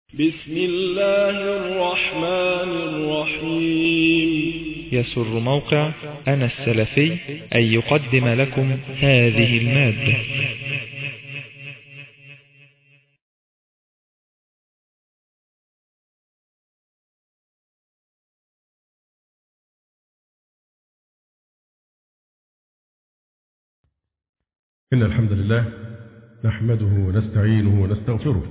بسم الله الرحمن الرحيم. يسر موقع أنا السلفي أن يقدم لكم هذه المادة. إن الحمد لله نحمده ونستعينه ونستغفره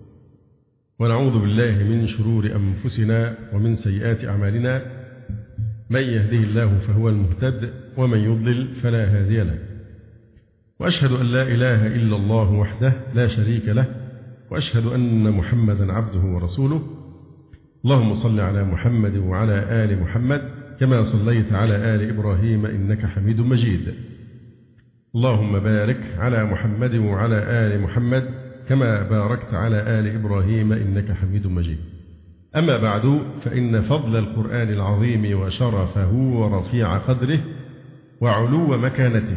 ونعوذ بالله من شرور أنفسنا ومن سيئات أعمالنا، من يهده الله فهو المهتد ومن يضلل فلا هادي له، وأشهد أن لا إله إلا الله وحده لا شريك له، وأشهد أن محمدا عبده ورسوله. اللهم صل على محمد وعلى آل محمد كما صليت على آل إبراهيم إنك حميد مجيد. اللهم بارك على محمد وعلى آل محمد كما باركت على آل إبراهيم إنك حميد مجيد. أما بعد، فإن فضل القرآن العظيم وشرفه ورفيع قدره وعلو مكانته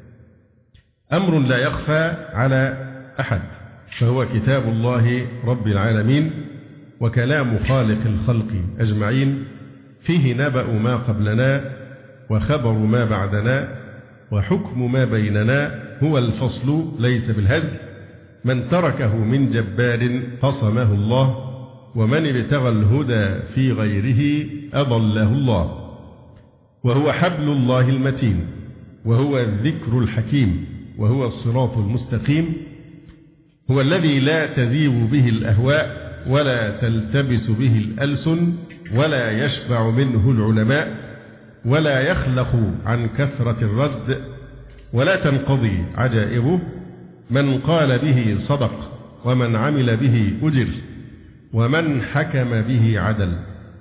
أمر لا يخفى على أحد، فهو كتاب الله رب العالمين وكلام خالق الخلق أجمعين، فيه نبأ ما قبلنا وخبر ما بعدنا وحكم ما بيننا، هو الفصل ليس بالهزل، من تركه من جبار قصمه الله، ومن ابتغى الهدى في غيره أضله الله. وهو حبل الله المتين، وهو الذكر الحكيم، وهو الصراط المستقيم، هو الذي لا تذيب به الأهواء ولا تلتبس به الألسن ولا يشبع منه العلماء ولا يخلق عن كثرة الرد ولا تنقضي عجائبه. من قال به صدق، ومن عمل به أجر، ومن حكم به عدل،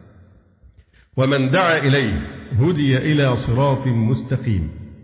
ومن دعا إليه هدي إلى صراط مستقيم.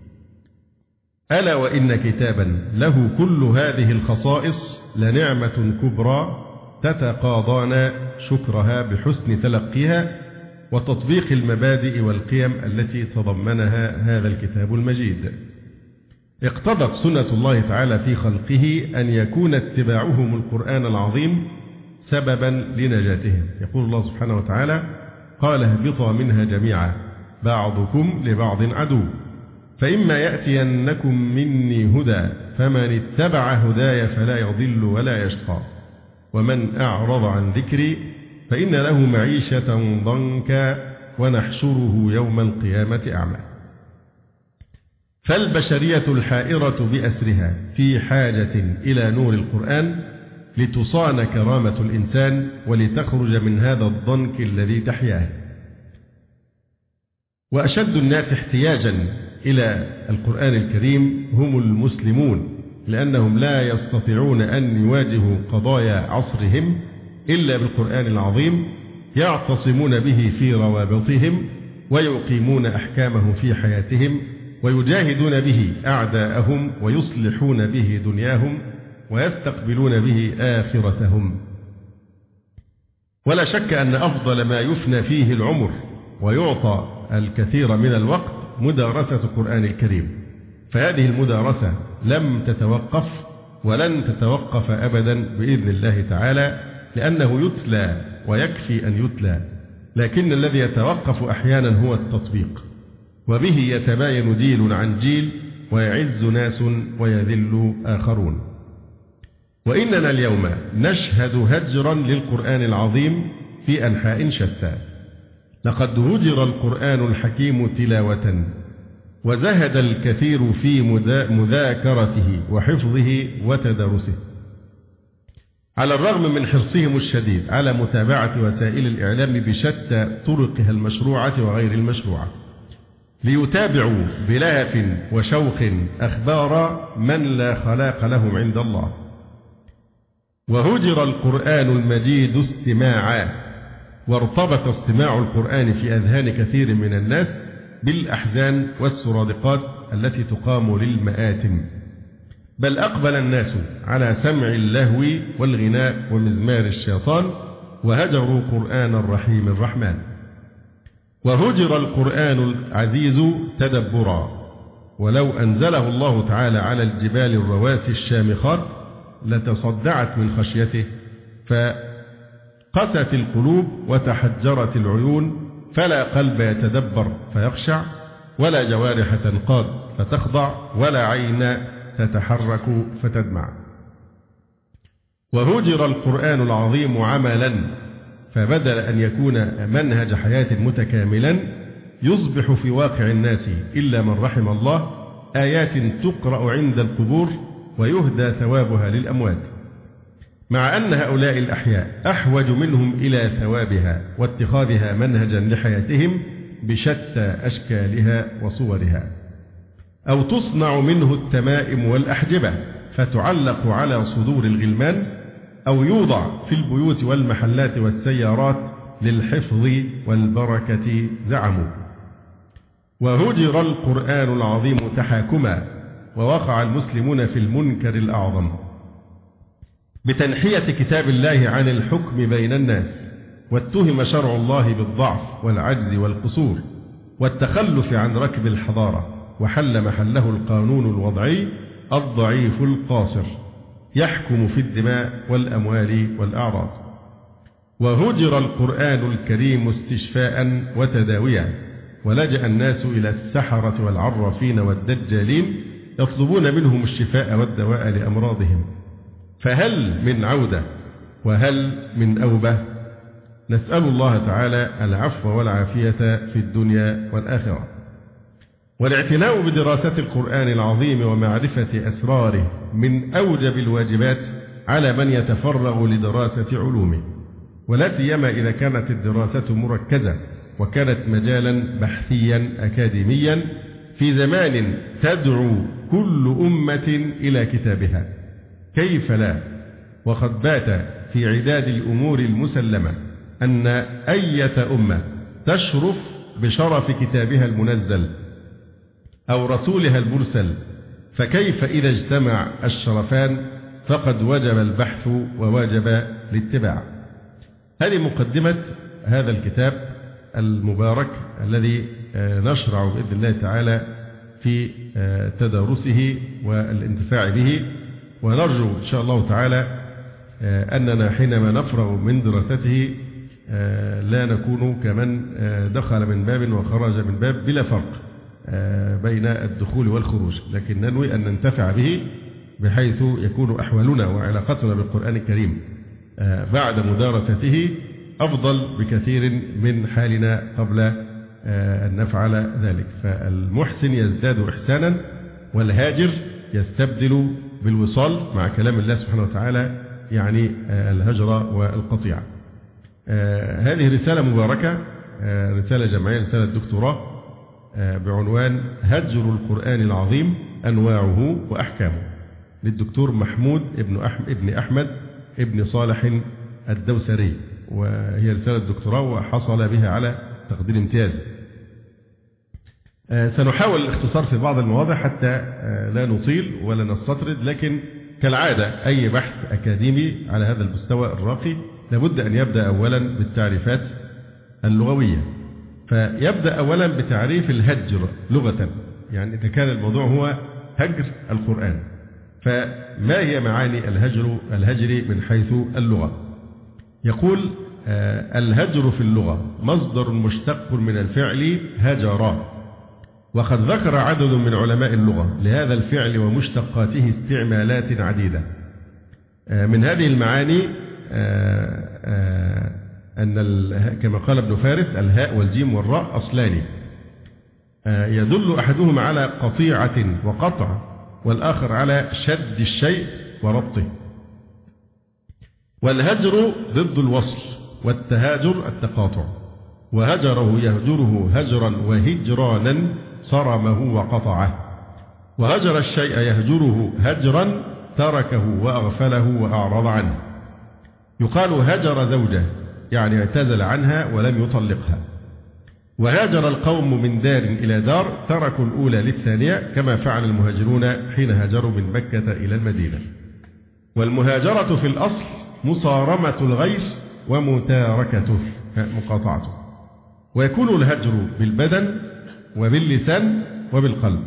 ألا وإن كتابا له كل هذه الخصائص لنعمة كبرى تتقاضانا شكرها بحسن تلقيها وتطبيق المبادئ والقيم التي تضمنها هذا الكتاب المجيد. اقتضت سنة الله تعالى في خلقه أن يكون اتباعهم القرآن العظيم سببا لنجاتهم. يقول الله سبحانه وتعالى: قال اهبطا منها جميعا بعضكم لبعض عدو، فإما يأتينكم مني هدى فمن اتبع هداي فلا يضل ولا يشقى، ومن أعرض عن ذكري فإن له معيشة ضنكا ونحشره يوم القيامة أعمى. فالبشرية الحائرة بأسرها في حاجة إلى نور القرآن لتصان كرامة الإنسان ولتخرج من هذا الضنك الذي تحياه. وأشد الناس احتياجا إلى القرآن الكريم هم المسلمون، لأنهم لا يستطيعون أن يواجهوا قضايا عصرهم إلا بالقرآن العظيم، يعتصمون به في روابطهم ويقيمون أحكامه في حياتهم ويجاهدون به أعداءهم ويصلحون به دنياهم ويستقبلون به آخرتهم. ولا شك أن أفضل ما يفنى فيه العمر ويعطى الكثير من الوقت مدارسة القرآن الكريم، فهذه المدارسة لم تتوقف ولن تتوقف أبدا بإذن الله تعالى، لأنه يتلى ويكفي أن يتلى، لكن الذي يتوقف أحيانا هو التطبيق، وبه يتباين جيل عن جيل ويعز ناس ويذل آخرون. وإننا اليوم نشهد هجرا للقرآن العظيم في أنحاء شتى. لقد هجر القرآن الحكيم تلاوة، وزهد الكثير في مذاكرته وحفظه وتدارسه، على الرغم من حرصهم الشديد على متابعة وسائل الإعلام بشتى طرقها المشروعة وغير المشروعة، ليتابعوا بلهف وشوق أخبار من لا خلاق لهم عند الله. وهجر القرآن المجيد استماعا، وارتبط استماع القرآن في أذهان كثير من الناس بالأحزان والسرادقات التي تقام للمآتم، بل أقبل الناس على سمع اللهو والغناء ومزمار الشيطان، وهجروا قرآن الرحيم الرحمن. وهجر القرآن العزيز تدبرا، ولو أنزله الله تعالى على الجبال الرواسي الشامخات لتصدعت من خشيته، قست القلوب وتحجرت العيون، فلا قلب يتدبر فيخشع، ولا جوارح تنقاد فتخضع، ولا عين تتحرك فتدمع. وهجر القرآن العظيم عملا، فبدل أن يكون منهج حياة متكاملا يصبح في واقع الناس إلا من رحم الله آيات تقرأ عند القبور ويهدى ثوابها للأموات، مع أن هؤلاء الأحياء أحوج منهم إلى ثوابها واتخاذها منهجا لحياتهم بشتى أشكالها وصورها. أو تصنع منه التمائم والأحجبة فتعلق على صدور الغلمان، أو يوضع في البيوت والمحلات والسيارات للحفظ والبركة زعموا. وهجر القرآن العظيم تحاكما، ووقع المسلمون في المنكر الأعظم بتنحية كتاب الله عن الحكم بين الناس، واتهم شرع الله بالضعف والعجز والقصور والتخلف عن ركب الحضارة، وحل محله القانون الوضعي الضعيف القاصر يحكم في الدماء والأموال والأعراض. وهجر القرآن الكريم استشفاء وتداويا، ولجأ الناس إلى السحرة والعرافين والدجالين يطلبون منهم الشفاء والدواء لأمراضهم، فهل من عودة وهل من أوبة؟ نسأل الله تعالى العفو والعافية في الدنيا والآخرة. والاعتناء بدراسة القرآن العظيم ومعرفة أسراره من أوجب الواجبات على من يتفرغ لدراسة علومه، ولا سيما إذا كانت الدراسة مركزة وكانت مجالا بحثيا أكاديميا في زمان تدعو كل أمة إلى كتابها. كيف لا؟ وقد بات في عداد الأمور المسلمة أن أية أمة تشرف بشرف كتابها المنزل أو رسولها المرسل، فكيف إذا اجتمع الشرفان فقد وجب البحث ووجب الاتباع. هذه مقدمة هذا الكتاب المبارك الذي نشرع بإذن الله تعالى في تدارسه والانتفاع به، ونرجو إن شاء الله تعالى أننا حينما نفرغ من دراسته لا نكون كمن دخل من باب وخرج من باب بلا فرق بين الدخول والخروج، لكن ننوي أن ننتفع به بحيث يكون أحوالنا وعلاقتنا بالقرآن الكريم بعد مدارسته أفضل بكثير من حالنا قبل أن نفعل ذلك. فالمحسن يزداد إحسانا، والهاجر يستبدل بالوصال مع كلام الله سبحانه وتعالى، يعني الهجرة والقطيعة. هذه رسالة مباركة، رسالة جمعية، رسالة دكتوراه بعنوان هجر القرآن العظيم أنواعه وأحكامه، للدكتور محمود ابن أحمد ابن صالح الدوسري، وهي رسالة دكتوراه وحصل بها على تقدير امتياز. سنحاول الاختصار في بعض المواضع حتى لا نطيل ولا نستطرد، لكن كالعادة أي بحث أكاديمي على هذا المستوى الراقي لابد أن يبدأ أولا بالتعريفات اللغوية. فيبدأ أولا بتعريف الهجر لغة، يعني إذا كان الموضوع هو هجر القرآن، فما هي معاني الهجر من حيث اللغة؟ يقول الهجر في اللغة مصدر مشتق من الفعل هجر، وقد ذكر عدد من علماء اللغة لهذا الفعل ومشتقاته استعمالات عديدة. من هذه المعاني أن كما قال ابن فارس الهاء والجيم والراء أصلان، يدل أحدهما على قطيعة وقطع، والآخر على شد الشيء وربطه. والهجر ضد الوصل، والتهاجر التقاطع، وهجره يهجره هجرا وهجرانا صرمه وقطعه، وهجر الشيء يهجره هجرا تركه وأغفله وأعرض عنه. يقال هجر زوجه يعني اعتزل عنها ولم يطلقها. وهاجر القوم من دار إلى دار، تركوا الأولى للثانية، كما فعل المهاجرون حين هاجروا من مكة إلى المدينة. والمهاجرة في الأصل مصارمة الغير ومتاركته مقاطعته. ويكون الهجر بالبدن وباللسان وبالقلب.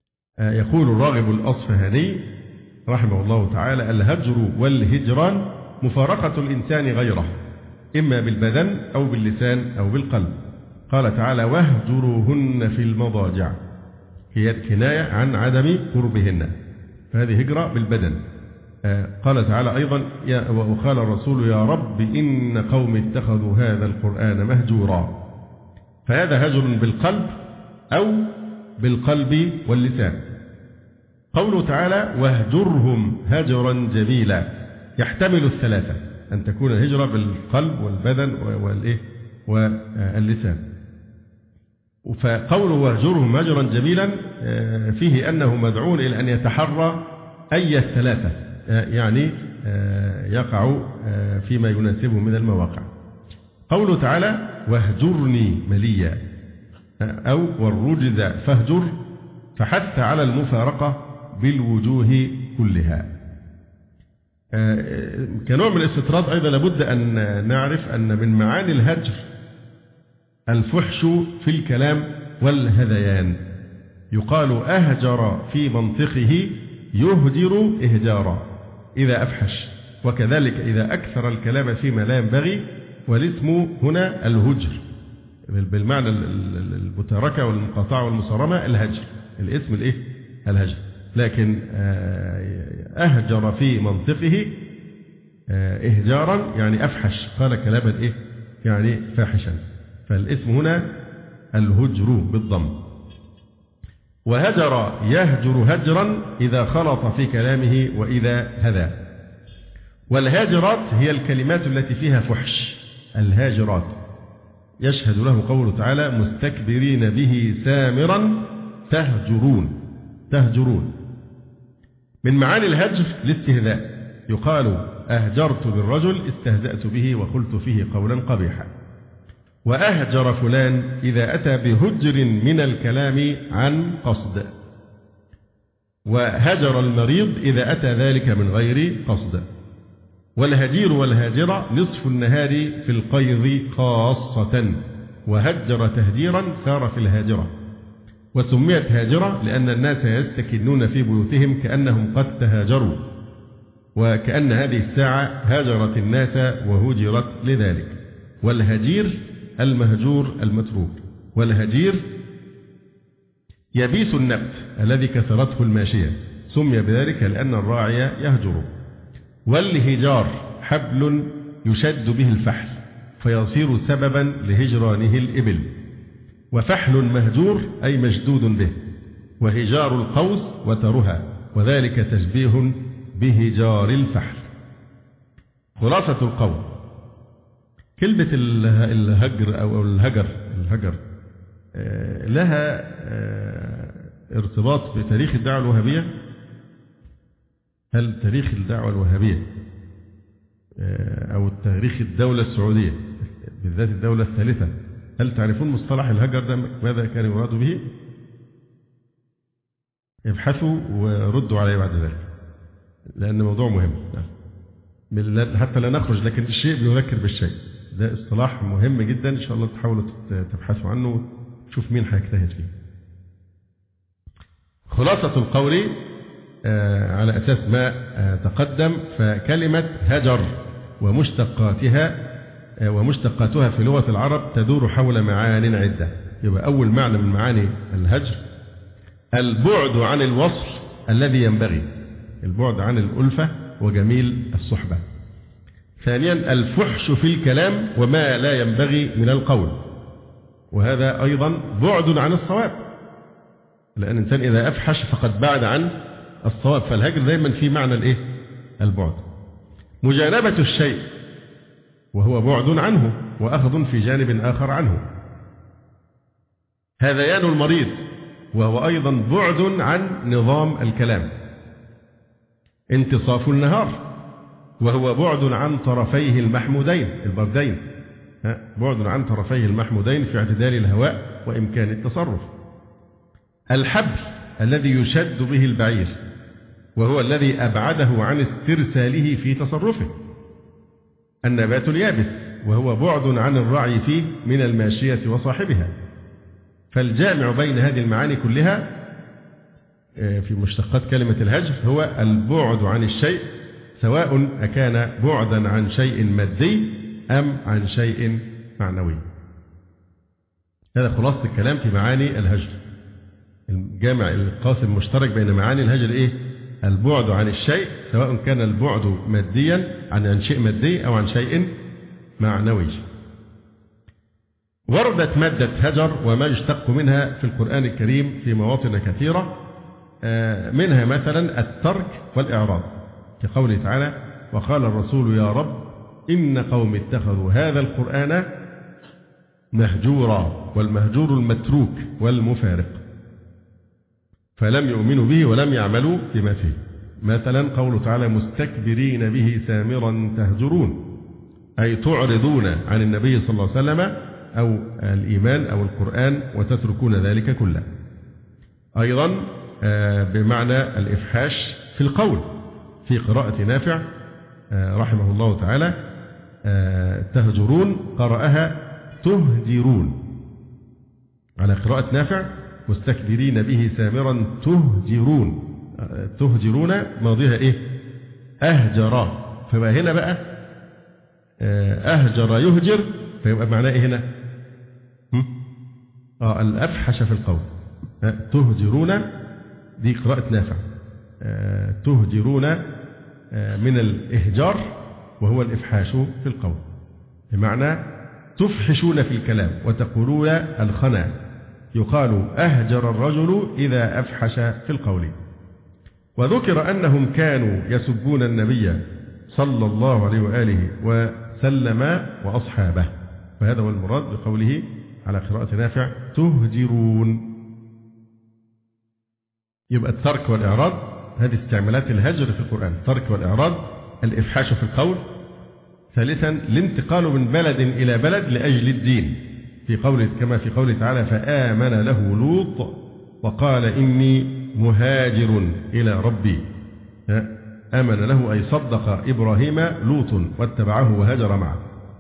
يقول الراغب الأصفهاني رحمه الله تعالى الهجر والهجران مفارقة الإنسان غيره، إما بالبدن أو باللسان أو بالقلب. قال تعالى واهجروهن في المضاجع، هي كناية عن عدم قربهن، فهذه هجرة بالبدن. قال تعالى أيضا وقال الرسول يا رب إن قوم اتخذوا هذا القرآن مهجورا، فهذا هجر بالقلب أو بالقلب واللسان. قوله تعالى واهجرهم هجرا جميلا يحتمل الثلاثة، أن تكون الهجرة بالقلب والبدن واللسان. فقوله واهجرهم هجرا جميلا فيه أنه مدعون إلى أن يتحرى أي الثلاثة يعني يقع فيما يناسبه من المواقع. قوله تعالى واهجرني مليا أو والرجز فاهجر، فحث على المفارقة بالوجوه كلها. كنوع من الاستطراد أيضا لابد أن نعرف أن من معاني الهجر الفحش في الكلام والهذيان. يقال أهجر في منطقه يهجر إهجارا إذا أفحش، وكذلك إذا أكثر الكلام فيما لا ينبغي، والاسم هنا الهجر بالمعنى المتاركة والمقاطعة والمصارمة، الهجر الاسم الهجر. لكن أهجر في منطقه إهجارا يعني أفحش، قال كلاما يعني فاحشا، فالاسم هنا الهجر بالضم. وهجر يهجر هجرا إذا خلط في كلامه وإذا هذا. والهاجرات هي الكلمات التي فيها فحش، الهاجرات. يشهد له قوله تعالى مستكبرين به سامرا تهجرون. من معاني الهجر الاستهزاء، يقال أهجرت بالرجل استهزأت به وقلت فيه قولا قبيحا. وأهجر فلان إذا أتى بهجر من الكلام عن قصد. وهجر المريض إذا أتى ذلك من غير قصد. والهجير والهاجرة نصف النهار في القيظ خاصة، وهجر تهجيرا سار في الهاجرة. وسميت هاجرة لأن الناس يستكنون في بيوتهم كأنهم قد تهاجروا، وكأن هذه الساعة هاجرت الناس وهجرت لذلك. والهجير المهجور المتروك. والهجير يبيس النبت الذي كسرته الماشية، سمي بذلك لأن الراعي يهجر. والهجار حبل يشد به الفحل فيصير سببا لهجرانه الإبل. وفحل مهجور أي مشدود به. وهجار القوس وترها، وذلك تشبيه بهجار الفحل. خلاصة القول، كلمة الهجر أو الهجر لها ارتباط بتاريخ الدعوة الوهابية. هل تاريخ الدعوة الوهابية أو تاريخ الدولة السعودية بالذات الدولة الثالثة، هل تعرفون مصطلح الهجر ده ماذا كان يراد به؟ ابحثوا وردوا عليه بعد ذلك، لأن موضوع مهم حتى لا نخرج، لكن الشيء بيذكر بالشيء. ده اصطلاح مهم جدا، إن شاء الله تحاولوا تبحثوا عنه وتشوف مين هيجتهد فيه. خلاصة القول على أساس ما تقدم، فكلمة هجر ومشتقاتها في لغة العرب تدور حول معان عدة. يبقى أول معنى من معاني الهجر البعد عن الوصل الذي ينبغي، البعد عن الألفة وجميل الصحبة. ثانيا الفحش في الكلام وما لا ينبغي من القول، وهذا أيضا بعد عن الصواب، لأن الإنسان إذا أفحش فقد بعد عن الصواب، فالهجر دايما في معنى البعد. مجانبة الشيء وهو بعد عنه وأخذ في جانب آخر عنه. هذيان المريض وهو أيضا بعد عن نظام الكلام. انتصاف النهار وهو بعد عن طرفيه المحمودين البردين، بعد عن طرفيه المحمودين في اعتدال الهواء وإمكان التصرف. الحبل الذي يشد به البعير وهو الذي أبعده عن استرساله في تصرفه. النبات اليابس وهو بعد عن الرعي فيه من الماشية وصاحبها. فالجامع بين هذه المعاني كلها في مشتقات كلمة الهجر هو البعد عن الشيء سواء أكان بعدا عن شيء مادي أم عن شيء معنوي. هذا خلاصة الكلام في معاني الهجر. الجامع القاسم المشترك بين معاني الهجر إيه؟ البعد عن الشيء، سواء كان البعد ماديا عن شيء مادي أو عن شيء معنوي. وردت مادة هجر وما يشتق منها في القرآن الكريم في مواطن كثيرة، منها مثلا الترك والإعراض، كقوله تعالى: وقال الرسول يا رب إن قوم اتخذوا هذا القرآن مهجورا، والمهجور المتروك والمفارق، فلم يؤمنوا به ولم يعملوا بما فيه. مثلا قوله تعالى: مستكبرين به سامرا تهجرون، أي تعرضون عن النبي صلى الله عليه وسلم أو الإيمان أو القرآن وتتركون ذلك كله. أيضا بمعنى الإفحاش في القول، في قراءة نافع رحمه الله تعالى تهجرون قرأها تهجرون، على قراءة نافع مستكبرين به سامرا تهجرون. تهجرون ماضيها إيه؟ أهجر، فبقى هنا بقى أهجر يهجر، فيبقى معناه إيه هنا؟ الأفحش في القول. تهجرون دي قراءة نافع، تهجرون من الإهجار وهو الإفحاش في القول، بمعنى تفحشون في الكلام وتقولون الخنا، يقال أهجر الرجل إذا أفحش في القول. وذكر أنهم كانوا يسبون النبي صلى الله عليه وآله وسلم وأصحابه، فهذا هو المراد بقوله على قراءة نافع تهجرون. يبقى الترك والإعراض هذه استعمالات الهجر في القرآن: الترك والإعراض، الإفحاش في القول. ثالثا الانتقال من بلد إلى بلد لأجل الدين، في قوله كما في قوله تعالى: فآمن له لوط وقال إني مهاجر إلى ربي. آمن له أي صدق إبراهيم لوط واتبعه وهاجر معه.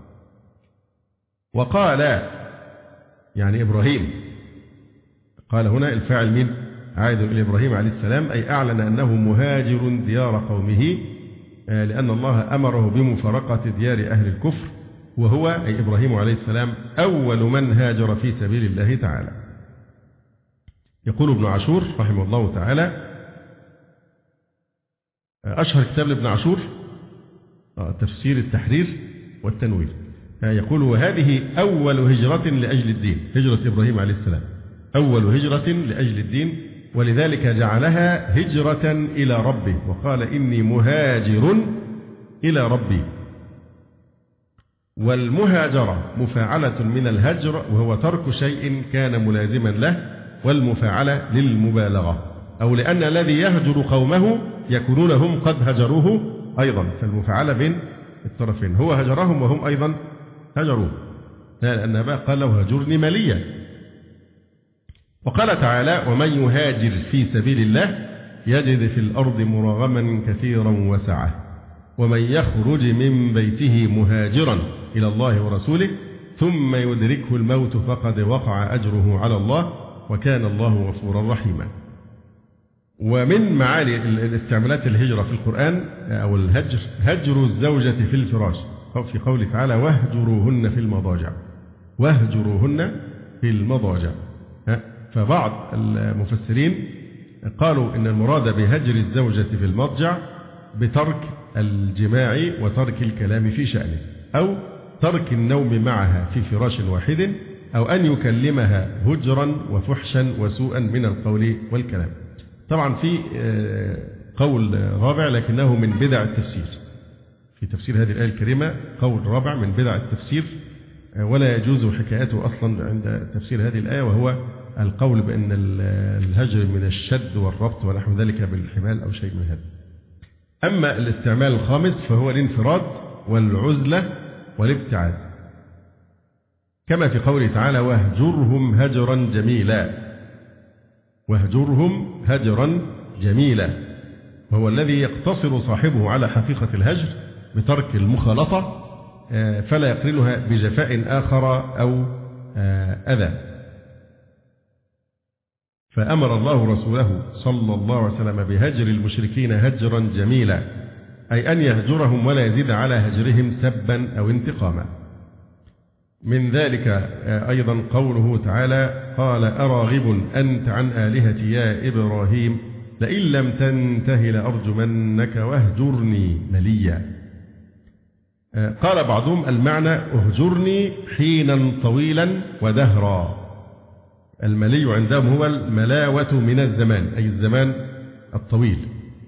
وقال يعني إبراهيم، قال هنا الفاعل مين؟ عائد إلى إبراهيم عليه السلام، أي أعلن أنه مهاجر ديار قومه، لأن الله أمره بمفارقة ديار أهل الكفر، وهو أي إبراهيم عليه السلام أول من هاجر في سبيل الله تعالى. يقول ابن عاشور رحمه الله تعالى، أشهر كتاب لابن عاشور تفسير التحرير والتنوير، يقول: وهذه أول هجرة لأجل الدين، هجرة إبراهيم عليه السلام أول هجرة لأجل الدين، ولذلك جعلها هجرة إلى ربه، وقال إني مهاجر إلى ربي. والمهاجرة مفاعلة من الهجر، وهو ترك شيء كان ملازما له، والمفاعلة للمبالغة، أو لأن الذي يهجر قومه يكونون هم قد هجروه أيضا، فالمفاعلة بين الطرفين، هو هجرهم وهم أيضا هجروه، لأن أباه قال له هجرني مليا. وقال تعالى: ومن يهاجر في سبيل الله يجد في الأرض مراغما كثيرا وسعة، ومن يخرج من بيته مهاجرا إلى الله ورسوله ثم يدركه الموت فقد وقع أجره على الله وكان الله غفورا رحيما. ومن معاني الاستعمالات الهجرة في القرآن أو الهجر، هجر الزوجة في الفراش، في قوله تعالى: واهجروهن في المضاجع، واهجروهن في المضاجع. فبعض المفسرين قالوا إن المراد بهجر الزوجة في المضجع بترك الجماع وترك الكلام في شأنه، أو ترك النوم معها في فراش واحد، أو أن يكلمها هجرا وفحشا وسوءا من القول والكلام. طبعا في قول رابع لكنه من بدع التفسير، في تفسير هذه الآية الكريمة قول رابع من بدع التفسير، ولا يجوز حكايته أصلا عند تفسير هذه الآية، وهو القول بأن الهجر من الشد والربط ونحو ذلك بالحبال أو شيء من هذا. أما الاستعمال الخامس فهو الانفراد والعزلة والابتعاد، كما في قوله تعالى: واهجرهم هجرا جميلا، واهجرهم هجرا جميلا، وهو الذي يقتصر صاحبه على حقيقة الهجر بترك المخالطة، فلا يقرنها بجفاء آخر أو أذى. فأمر الله رسوله صلى الله عليه وسلم بهجر المشركين هجرا جميلا، أي أن يهجرهم ولا يزيد على هجرهم سبا أو انتقاما. من ذلك أيضا قوله تعالى: قال أراغب أنت عن آلهتي يا إبراهيم لئن لم تنته لأرجمنك واهجرني مليا. قال بعضهم المعنى: اهجرني حينا طويلا ودهرا. الملي عندهم هو الملاوة من الزمان، أي الزمان الطويل.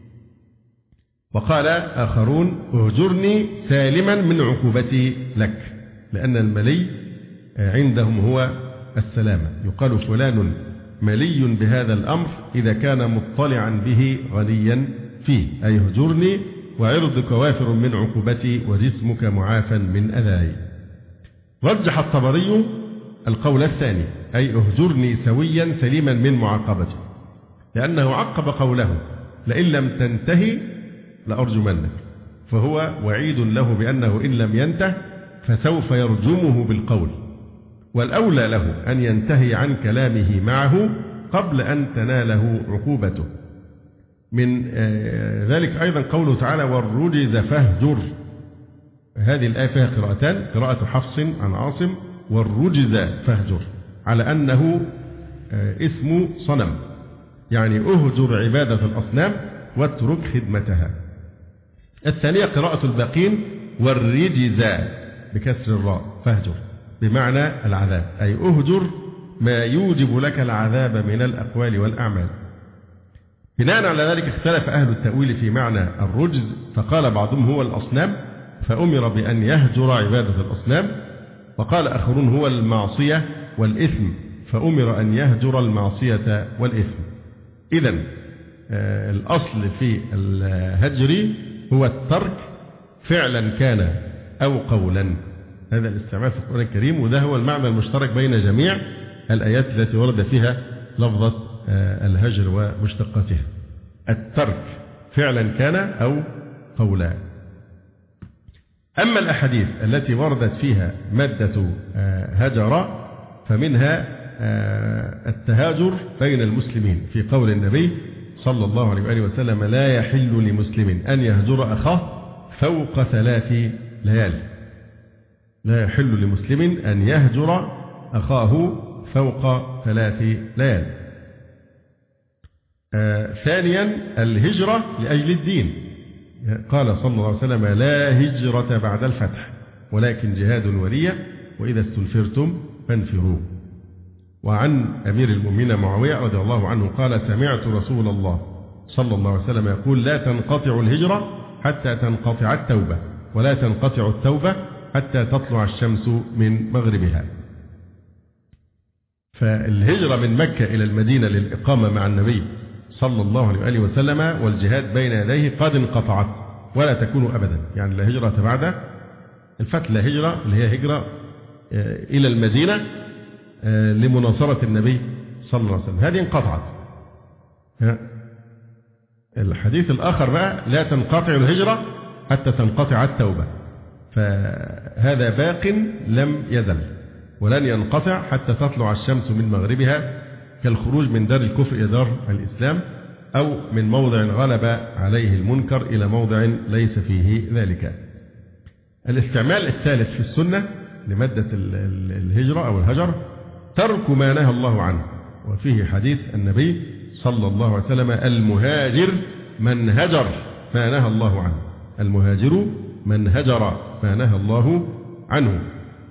وقال آخرون: اهجرني سالما من عقوبتي لك، لأن الملي عندهم هو السلامة. يقال فلان ملي بهذا الأمر إذا كان مطلعا به غنيا فيه، أي اهجرني وعرضك وافر من عقوبتي وجسمك معافى من أذاي. رجح الطبري القول الثاني، أي اهجرني سويا سليما من معاقبتي، لأنه عقب قوله لئن لم تنتهي لأرجمنك، فهو وعيد له بأنه إن لم ينته فسوف يرجمه بالقول، والأولى له أن ينتهي عن كلامه معه قبل أن تناله عقوبته. من ذلك أيضا قوله تعالى: والرجز فاهجر. هذه الآية فيها قراءتان، قراءة حفص عن عاصم: والرجز فاهجر، على أنه اسم صنم، يعني أهجر عبادة الأصنام واترك خدمتها. الثانية قراءة الباقين: والرجز بكسر الراء فاهجر، بمعنى العذاب، أي أهجر ما يوجب لك العذاب من الأقوال والأعمال. بناء على ذلك اختلف أهل التأويل في معنى الرجز، فقال بعضهم هو الأصنام فأمر بأن يهجر عبادة الأصنام، وقال آخرون هو المعصية والإثم فأمر أن يهجر المعصية والإثم. إذن الأصل في الهجر هو الترك فعلا كان أو قولا. هذا الاستعمال في القرآن الكريم، وده هو المعنى المشترك بين جميع الآيات التي ورد فيها لفظة الهجر ومشتقاتها: الترك فعلا كان أو قولا. أما الأحاديث التي وردت فيها مادة هجر فمنها التهاجر بين المسلمين، في قول النبي صلى الله عليه وآله وسلم: لا يحل لمسلم أن يهجر أخاه فوق 3 ليال. لا يحل لمسلم أن يهجر أخاه فوق 3 ليال. ثانيا الهجرة لأجل الدين، قال صلى الله عليه وسلم: لا هجرة بعد الفتح ولكن جهاد ولية وإذا استنفرتم فانفروا. وعن أمير المؤمنين معاوية رضي الله عنه قال: سمعت رسول الله صلى الله عليه وسلم يقول: لا تنقطع الهجرة حتى تنقطع التوبة، ولا تنقطع التوبة حتى تطلع الشمس من مغربها. فالهجرة من مكة إلى المدينة للإقامة مع النبي صلى الله عليه وآله وسلم والجهاد بين يديه قد انقطعت ولا تكون أبدا، يعني لا هجرة بعد الفتح، لا هجرة اللي هي هجرة إلى المدينة لمناصرة النبي صلى الله عليه وسلم، هذه انقطعت. الحديث الآخر بقى: لا تنقطع الهجرة حتى تنقطع التوبة، فهذا باق لم يزل ولن ينقطع حتى تطلع الشمس من مغربها، كالخروج من دار الكفر إلى دار الإسلام، أو من موضع غلب عليه المنكر إلى موضع ليس فيه ذلك. الاستعمال الثالث في السنة لمادة الهجرة أو الهجر: ترك ما نهى الله عنه. وفيه حديث النبي صلى الله عليه وسلم: المهاجر من هجر ما نهى الله عنه. المهاجر من هجر ما نهى الله عنه.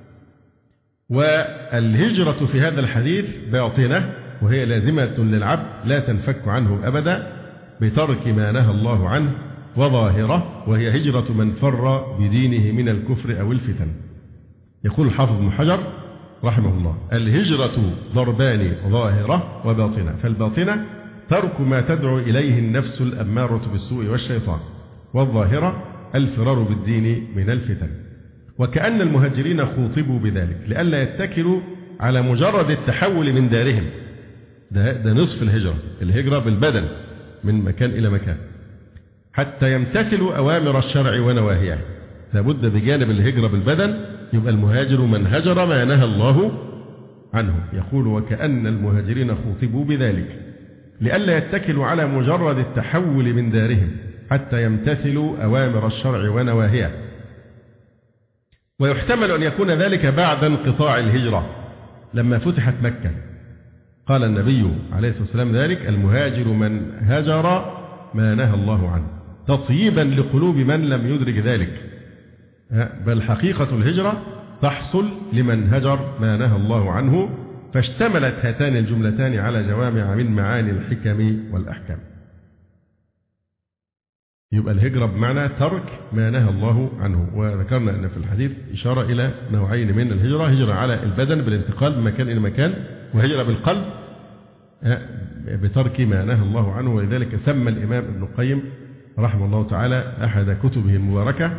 والهجرة في هذا الحديث باطنة، وهي لازمة للعبد لا تنفك عنه أبدا بترك ما نهى الله عنه، وظاهرة وهي هجرة من فر بدينه من الكفر أو الفتن. يقول الحافظ ابن حجر رحمه الله: الهجرة ضربان: ظاهرة وباطنة. فالباطنة ترك ما تدعو إليه النفس الأمارة بالسوء والشيطان، والظاهرة الفرار بالدين من الفتن. وكأن المهاجرين خوطبوا بذلك لئلا يتكلوا على مجرد التحول من دارهم. ده نصف الهجرة، الهجرة بالبدن من مكان إلى مكان، حتى يمتثلوا أوامر الشرع ونواهيه. لابد بجانب الهجرة بالبدن يبقى المهاجر من هجر ما نهى الله عنه. يقول: وكأن المهاجرين خوطبوا بذلك لئلا يتكلوا على مجرد التحول من دارهم حتى يمتثلوا أوامر الشرع ونواهيه. ويحتمل أن يكون ذلك بعد انقطاع الهجرة لما فتحت مكة. قال النبي عليه الصلاة والسلام ذلك: المهاجر من هجر ما نهى الله عنه، تطييبا لقلوب من لم يدرك ذلك. بل حقيقة الهجرة تحصل لمن هجر ما نهى الله عنه. فاشتملت هاتان الجملتان على جوامع من معاني الحكم والأحكام. يبقى الهجرة بمعنى ترك ما نهى الله عنه. وذكرنا أن في الحديث إشارة إلى نوعين من الهجرة: هجرة على البدن بالانتقال من مكان إلى مكان، وهجرة بالقلب بترك ما نهى الله عنه. ولذلك سمى الإمام ابن القيم رحمه الله تعالى أحد كتبه المباركة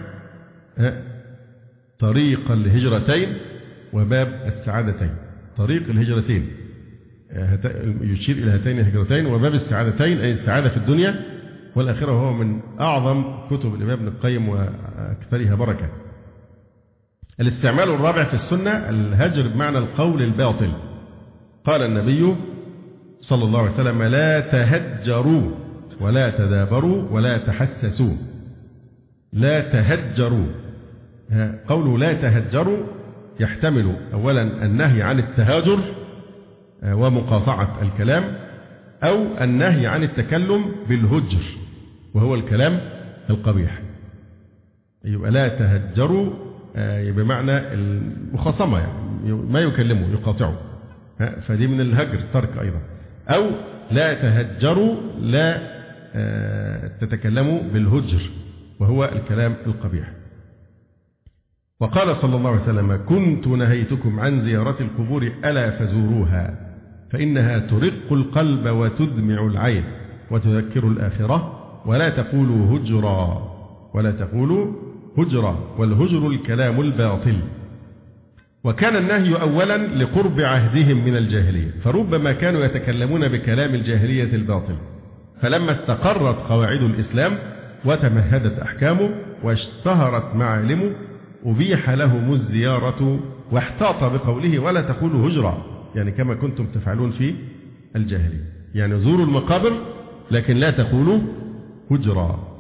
طريق الهجرتين وباب السعادتين. طريق الهجرتين يشير إلى هاتين الهجرتين، وباب السعادتين أي السعادة في الدنيا والآخرة، وهو من أعظم كتب الإمام ابن القيم وأكثرها بركة. الاستعمال الرابع في السنة الهجر بمعنى القول الباطل. قال النبي صلى الله عليه وسلم: لا تهجروا ولا تدابروا ولا تحسسوا. لا تهجروا، قوله لا تهجروا يحتمل أولا النهي عن التهاجر ومقاطعة الكلام، أو النهي عن التكلم بالهجر وهو الكلام القبيح. يبقى لا تهجروا بمعنى المخاصمة، يعني ما يكلمه يقاطعه، فدي من الهجر ترك أيضا. أو لا تهجروا لا تتكلموا بالهجر وهو الكلام القبيح. وقال صلى الله عليه وسلم: كنت نهيتكم عن زيارة القبور ألا فزوروها فإنها ترق القلب وتدمع العين وتذكر الآخرة ولا تقولوا هجرا ولا تقولوا هجرا، والهجر الكلام الباطل. وكان النهي أولا لقرب عهدهم من الجاهلية، فربما كانوا يتكلمون بكلام الجاهلية الباطل، فلما استقرت قواعد الإسلام وتمهدت أحكامه واشتهرت معالمه أبيح لهم الزيارة، واحتاط بقوله ولا تقولوا هجرا، يعني كما كنتم تفعلون في الجاهلية، يعني زوروا المقابر لكن لا تقولوا هجرا.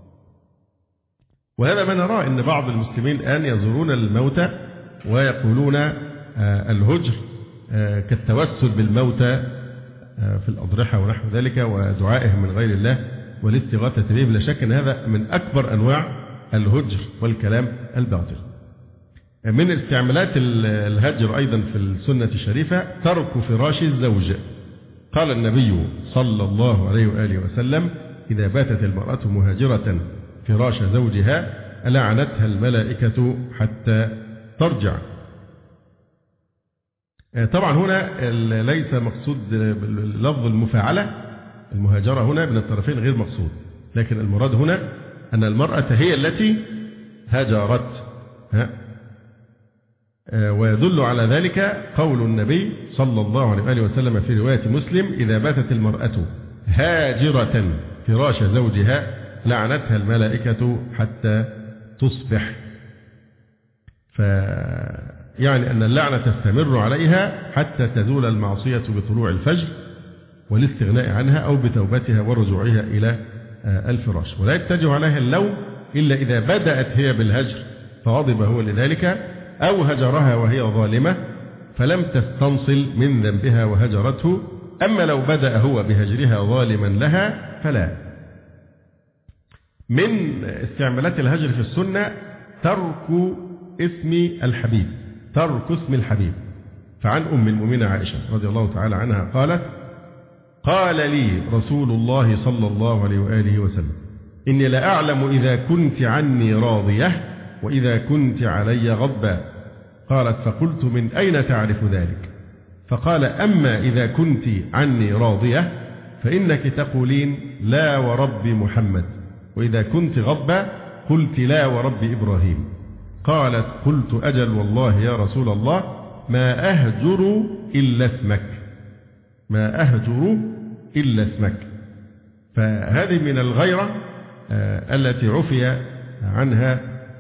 وهذا ما نراه أن بعض المسلمين الآن يزورون الموتى ويقولون الهجر كالتوسل بالموتى في الأضرحة ونحو ذلك ودعائهم من غير الله والاستغاثة بهم. لا شك أن هذا من أكبر أنواع الهجر والكلام الباطل. من استعمالات الهجر أيضا في السنة الشريفة ترك فراش الزوج. قال النبي صلى الله عليه وآله وسلم: إذا باتت المرأة مهاجرة فراش زوجها ألعنتها الملائكة حتى ترجع. طبعا هنا ليس مقصود لفظ المفاعلة، المهاجرة هنا من الطرفين غير مقصود، لكن المراد هنا أن المرأة هي التي هاجرت. ويدل على ذلك قول النبي صلى الله عليه وآله وسلم في رواية مسلم: إذا باتت المرأة هاجرة فراش زوجها لعنتها الملائكة حتى تصبح. يعني أن اللعنة تستمر عليها حتى تزول المعصية بطلوع الفجر والاستغناء عنها أو بتوبتها ورجوعها إلى الفراش، ولا يتجه عليها اللوم إلا إذا بدأت هي بالهجر فغضب هو لذلك، أو هجرها وهي ظالمة فلم تستنصل من ذنبها وهجرته. أما لو بدأ هو بهجرها ظالما لها فلا. من استعمالات الهجر في السنة ترك اسم الحبيب، ترك اسم الحبيب. فعن أم المؤمنين عائشة رضي الله تعالى عنها قالت: قال لي رسول الله صلى الله عليه وآله وسلم: إني لأعلم إذا كنت عني راضية وإذا كنت علي غضبا. قالت: فقلت: من أين تعرف ذلك؟ فقال: أما إذا كنت عني راضية فإنك تقولين لا ورب محمد، وإذا كنت غضبا قلت لا ورب إبراهيم. قالت: قلت: أجل والله يا رسول الله ما أهجر إلا اسمك، ما أهجر إلا اسمك. فهذه من الغيرة التي عفي عنها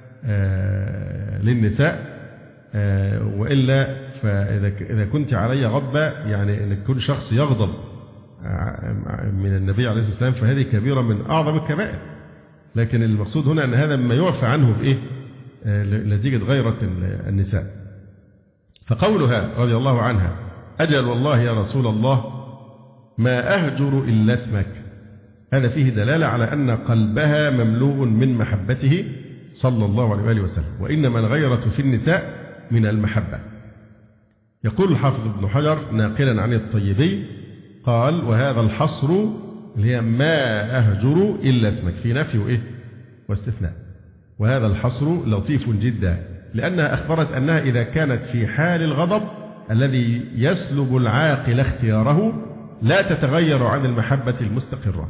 للنساء، وإلا فإذا كنت علي غضبة يعني أن كل شخص يغضب من النبي عليه الصلاة والسلام فهذه كبيرة من أعظم الكبائر. لكن المقصود هنا أن هذا مما يعفى عنه بإيه؟ نتيجة غيرة النساء. فقولها رضي الله عنها: أجل والله يا رسول الله ما أهجر إلا اسمك، هذا فيه دلالة على أن قلبها مملوء من محبته صلى الله عليه وآله وسلم، وإنما الغيرة في النساء من المحبة. يقول الحافظ ابن حجر ناقلا عن الطيبي قال: وهذا الحصر اللي هي ما أهجر إلا اسمك، في نفي وإيه واستثناء، وهذا الحصر لطيف جدا، لأنها أخبرت أنها إذا كانت في حال الغضب الذي يسلب العاقل اختياره لا تتغير عن المحبة المستقرة،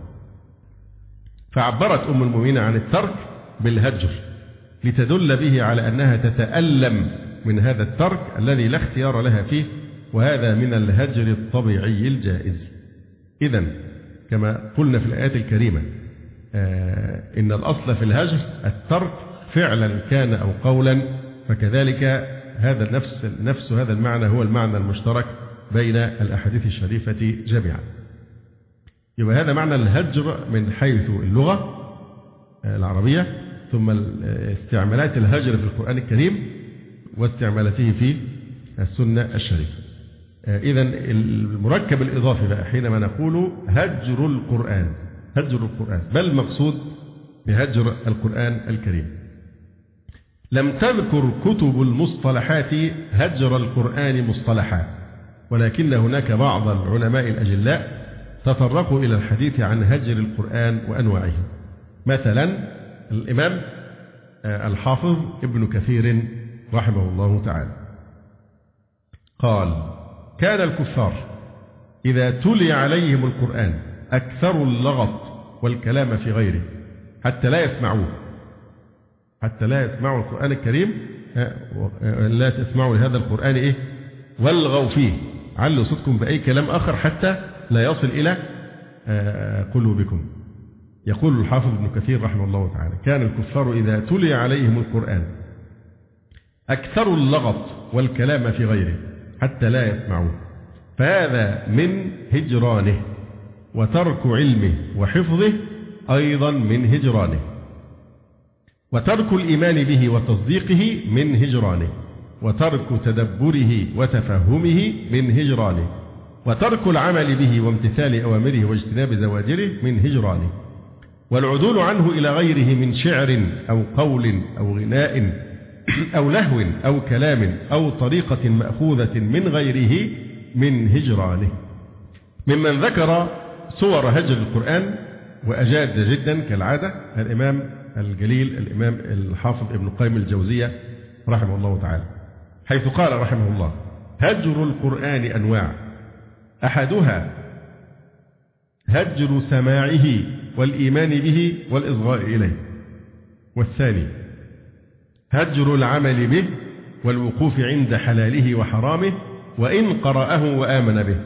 فعبرت أم المؤمنين عن الترك بالهجر لتدل به على أنها تتألم من هذا الترك الذي لا اختيار لها فيه، وهذا من الهجر الطبيعي الجائز. إذن كما قلنا في الآيات الكريمة إن الأصل في الهجر الترك فعلا كان أو قولا، فكذلك هذا نفس هذا المعنى هو المعنى المشترك بين الأحاديث الشريفة جميعا. يبقى هذا معنى الهجر من حيث اللغة العربية، ثم استعمالات الهجر في القرآن الكريم واستعمالته في السنة الشريفة. إذن المركب الإضافي بقى حينما نقول هجر القرآن، هجر القرآن، بل مقصود بهجر القرآن الكريم. لم تذكر كتب المصطلحات هجر القرآن مصطلحا، ولكن هناك بعض العلماء الأجلاء تطرقوا إلى الحديث عن هجر القرآن وأنواعه. مثلا الإمام الحافظ ابن كثير رحمه الله تعالى قال: كان الكفار إذا تلي عليهم القرآن أكثروا اللغط والكلام في غيره حتى لا يسمعوه، حتى لا يسمعوا القرآن الكريم، لا تسمعوا لهذا القرآن إيه والغوا فيه، علوا صوتكم بأي كلام آخر حتى لا يصل إلى قلوبكم. يقول الحافظ ابن كثير رحمه الله تعالى: كان الكفار إذا تلي عليهم القرآن أكثروا اللغط والكلام في غيره حتى لا يسمعوه، فهذا من هجرانه، وترك علمه وحفظه أيضا من هجرانه، وترك الإيمان به وتصديقه من هجرانه، وترك تدبره وتفهمه من هجرانه، وترك العمل به وامتثال أوامره واجتناب زواجره من هجرانه، والعدول عنه إلى غيره من شعر أو قول أو غناء أو لهو أو كلام أو طريقة مأخوذة من غيره من هجرانه. ممن ذكر صور هجر القرآن وأجاد جدا كالعادة الإمام الجليل الإمام الحافظ ابن قيم الجوزية رحمه الله تعالى، حيث قال رحمه الله: هجر القرآن أنواع، أحدها هجر سماعه والإيمان به والإصغاء إليه، والثاني هجر العمل به والوقوف عند حلاله وحرامه وإن قرأه وآمن به،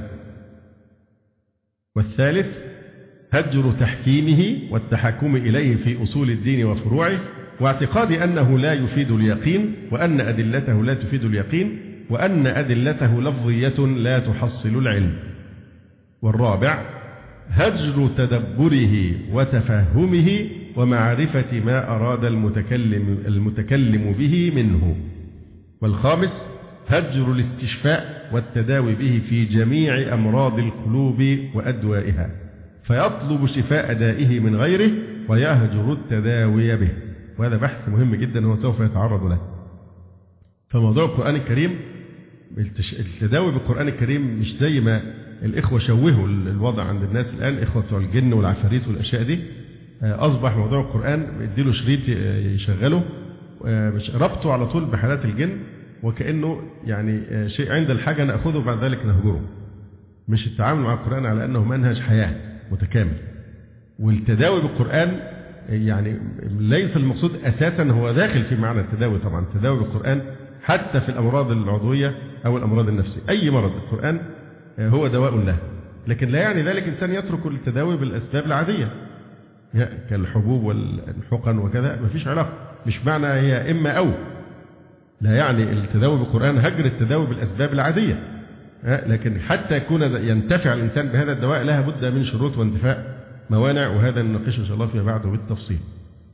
والثالث هجر تحكيمه والتحكم إليه في أصول الدين وفروعه، واعتقاد أنه لا يفيد اليقين، وأن أدلته لا تفيد اليقين، وأن أدلته لفظية لا تحصل العلم، والرابع هجر تدبره وتفهمه ومعرفة ما أراد المتكلم به منه، والخامس هجر الاستشفاء والتداوي به في جميع أمراض القلوب وأدوائها، فيطلب شفاء دائه من غيره ويهجر التداوي به. وهذا بحث مهم جدا هو سوف يتعرض له. فموضوع القرآن الكريم، التداوي بالقرآن الكريم مش زي ما الإخوة شوهوا الوضع عند الناس الآن، إخوة بتوع الجن والعفاريت والأشياء دي. أصبح موضوع القرآن يديله شريط يشغله، ربطه على طول بحالات الجن، وكأنه يعني شيء عند الحاجة نأخذه بعد ذلك نهجره. مش التعامل مع القرآن على أنه منهج حياة متكامل. والتداوي بالقرآن يعني ليس المقصود أساسا هو داخل في معنى التداوي. طبعا التداوي بالقرآن حتى في الأمراض العضوية أو الأمراض النفسية، أي مرض القرآن هو دواء له، لكن لا يعني ذلك إنسان يترك التداوي بالأسباب العادية كالحبوب والحقن وكذا، ما فيش علاقة. مش معنى هي إما أو، لا يعني التداوي بالقرآن هجر التداوي بالأسباب العادية، لكن حتى يكون ينتفع الإنسان بهذا الدواء لها بد من شروط واندفاع موانع، وهذا نناقشه إن شاء الله فيما بعد بالتفصيل.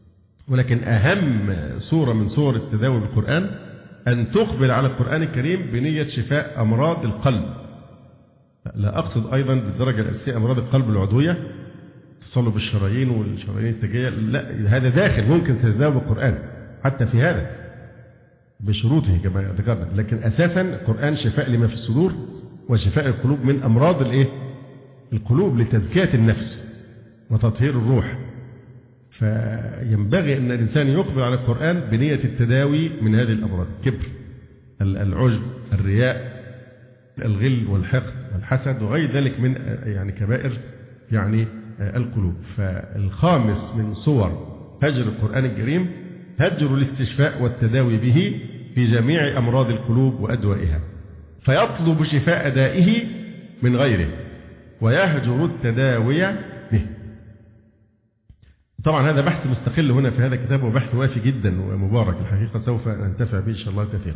ولكن أهم صورة من صور التداوي بالقرآن أن تقبل على القرآن الكريم بنية شفاء أمراض القلب. لا أقصد أيضا بالدرجة الأساسية أمراض القلب العضوية، تصلب الشرايين والشرايين التاجية، لا، هذا داخل ممكن تتداوى بالقرآن حتى في هذا بشروطه كما ذكرنا، لكن أساسا القرآن شفاء لما في الصدور وشفاء القلوب من أمراض القلوب لتزكية النفس وتطهير الروح. فينبغي أن الإنسان يقبل على القرآن بنية التداوي من هذه الأمراض: الكبر، العجب، الرياء، الغل والحقد والحسد وغير ذلك من يعني كبائر يعني القلوب. فالخامس من صور هجر القرآن الكريم هجر الاستشفاء والتداوي به في جميع أمراض القلوب وأدوائها، فيطلب شفاء دائه من غيره ويهجر التداوي به. طبعا هذا بحث مستقل هنا في هذا الكتاب، وبحث وافي جدا ومبارك الحقيقة، سوف ننتفع به إن شاء الله كثيرا.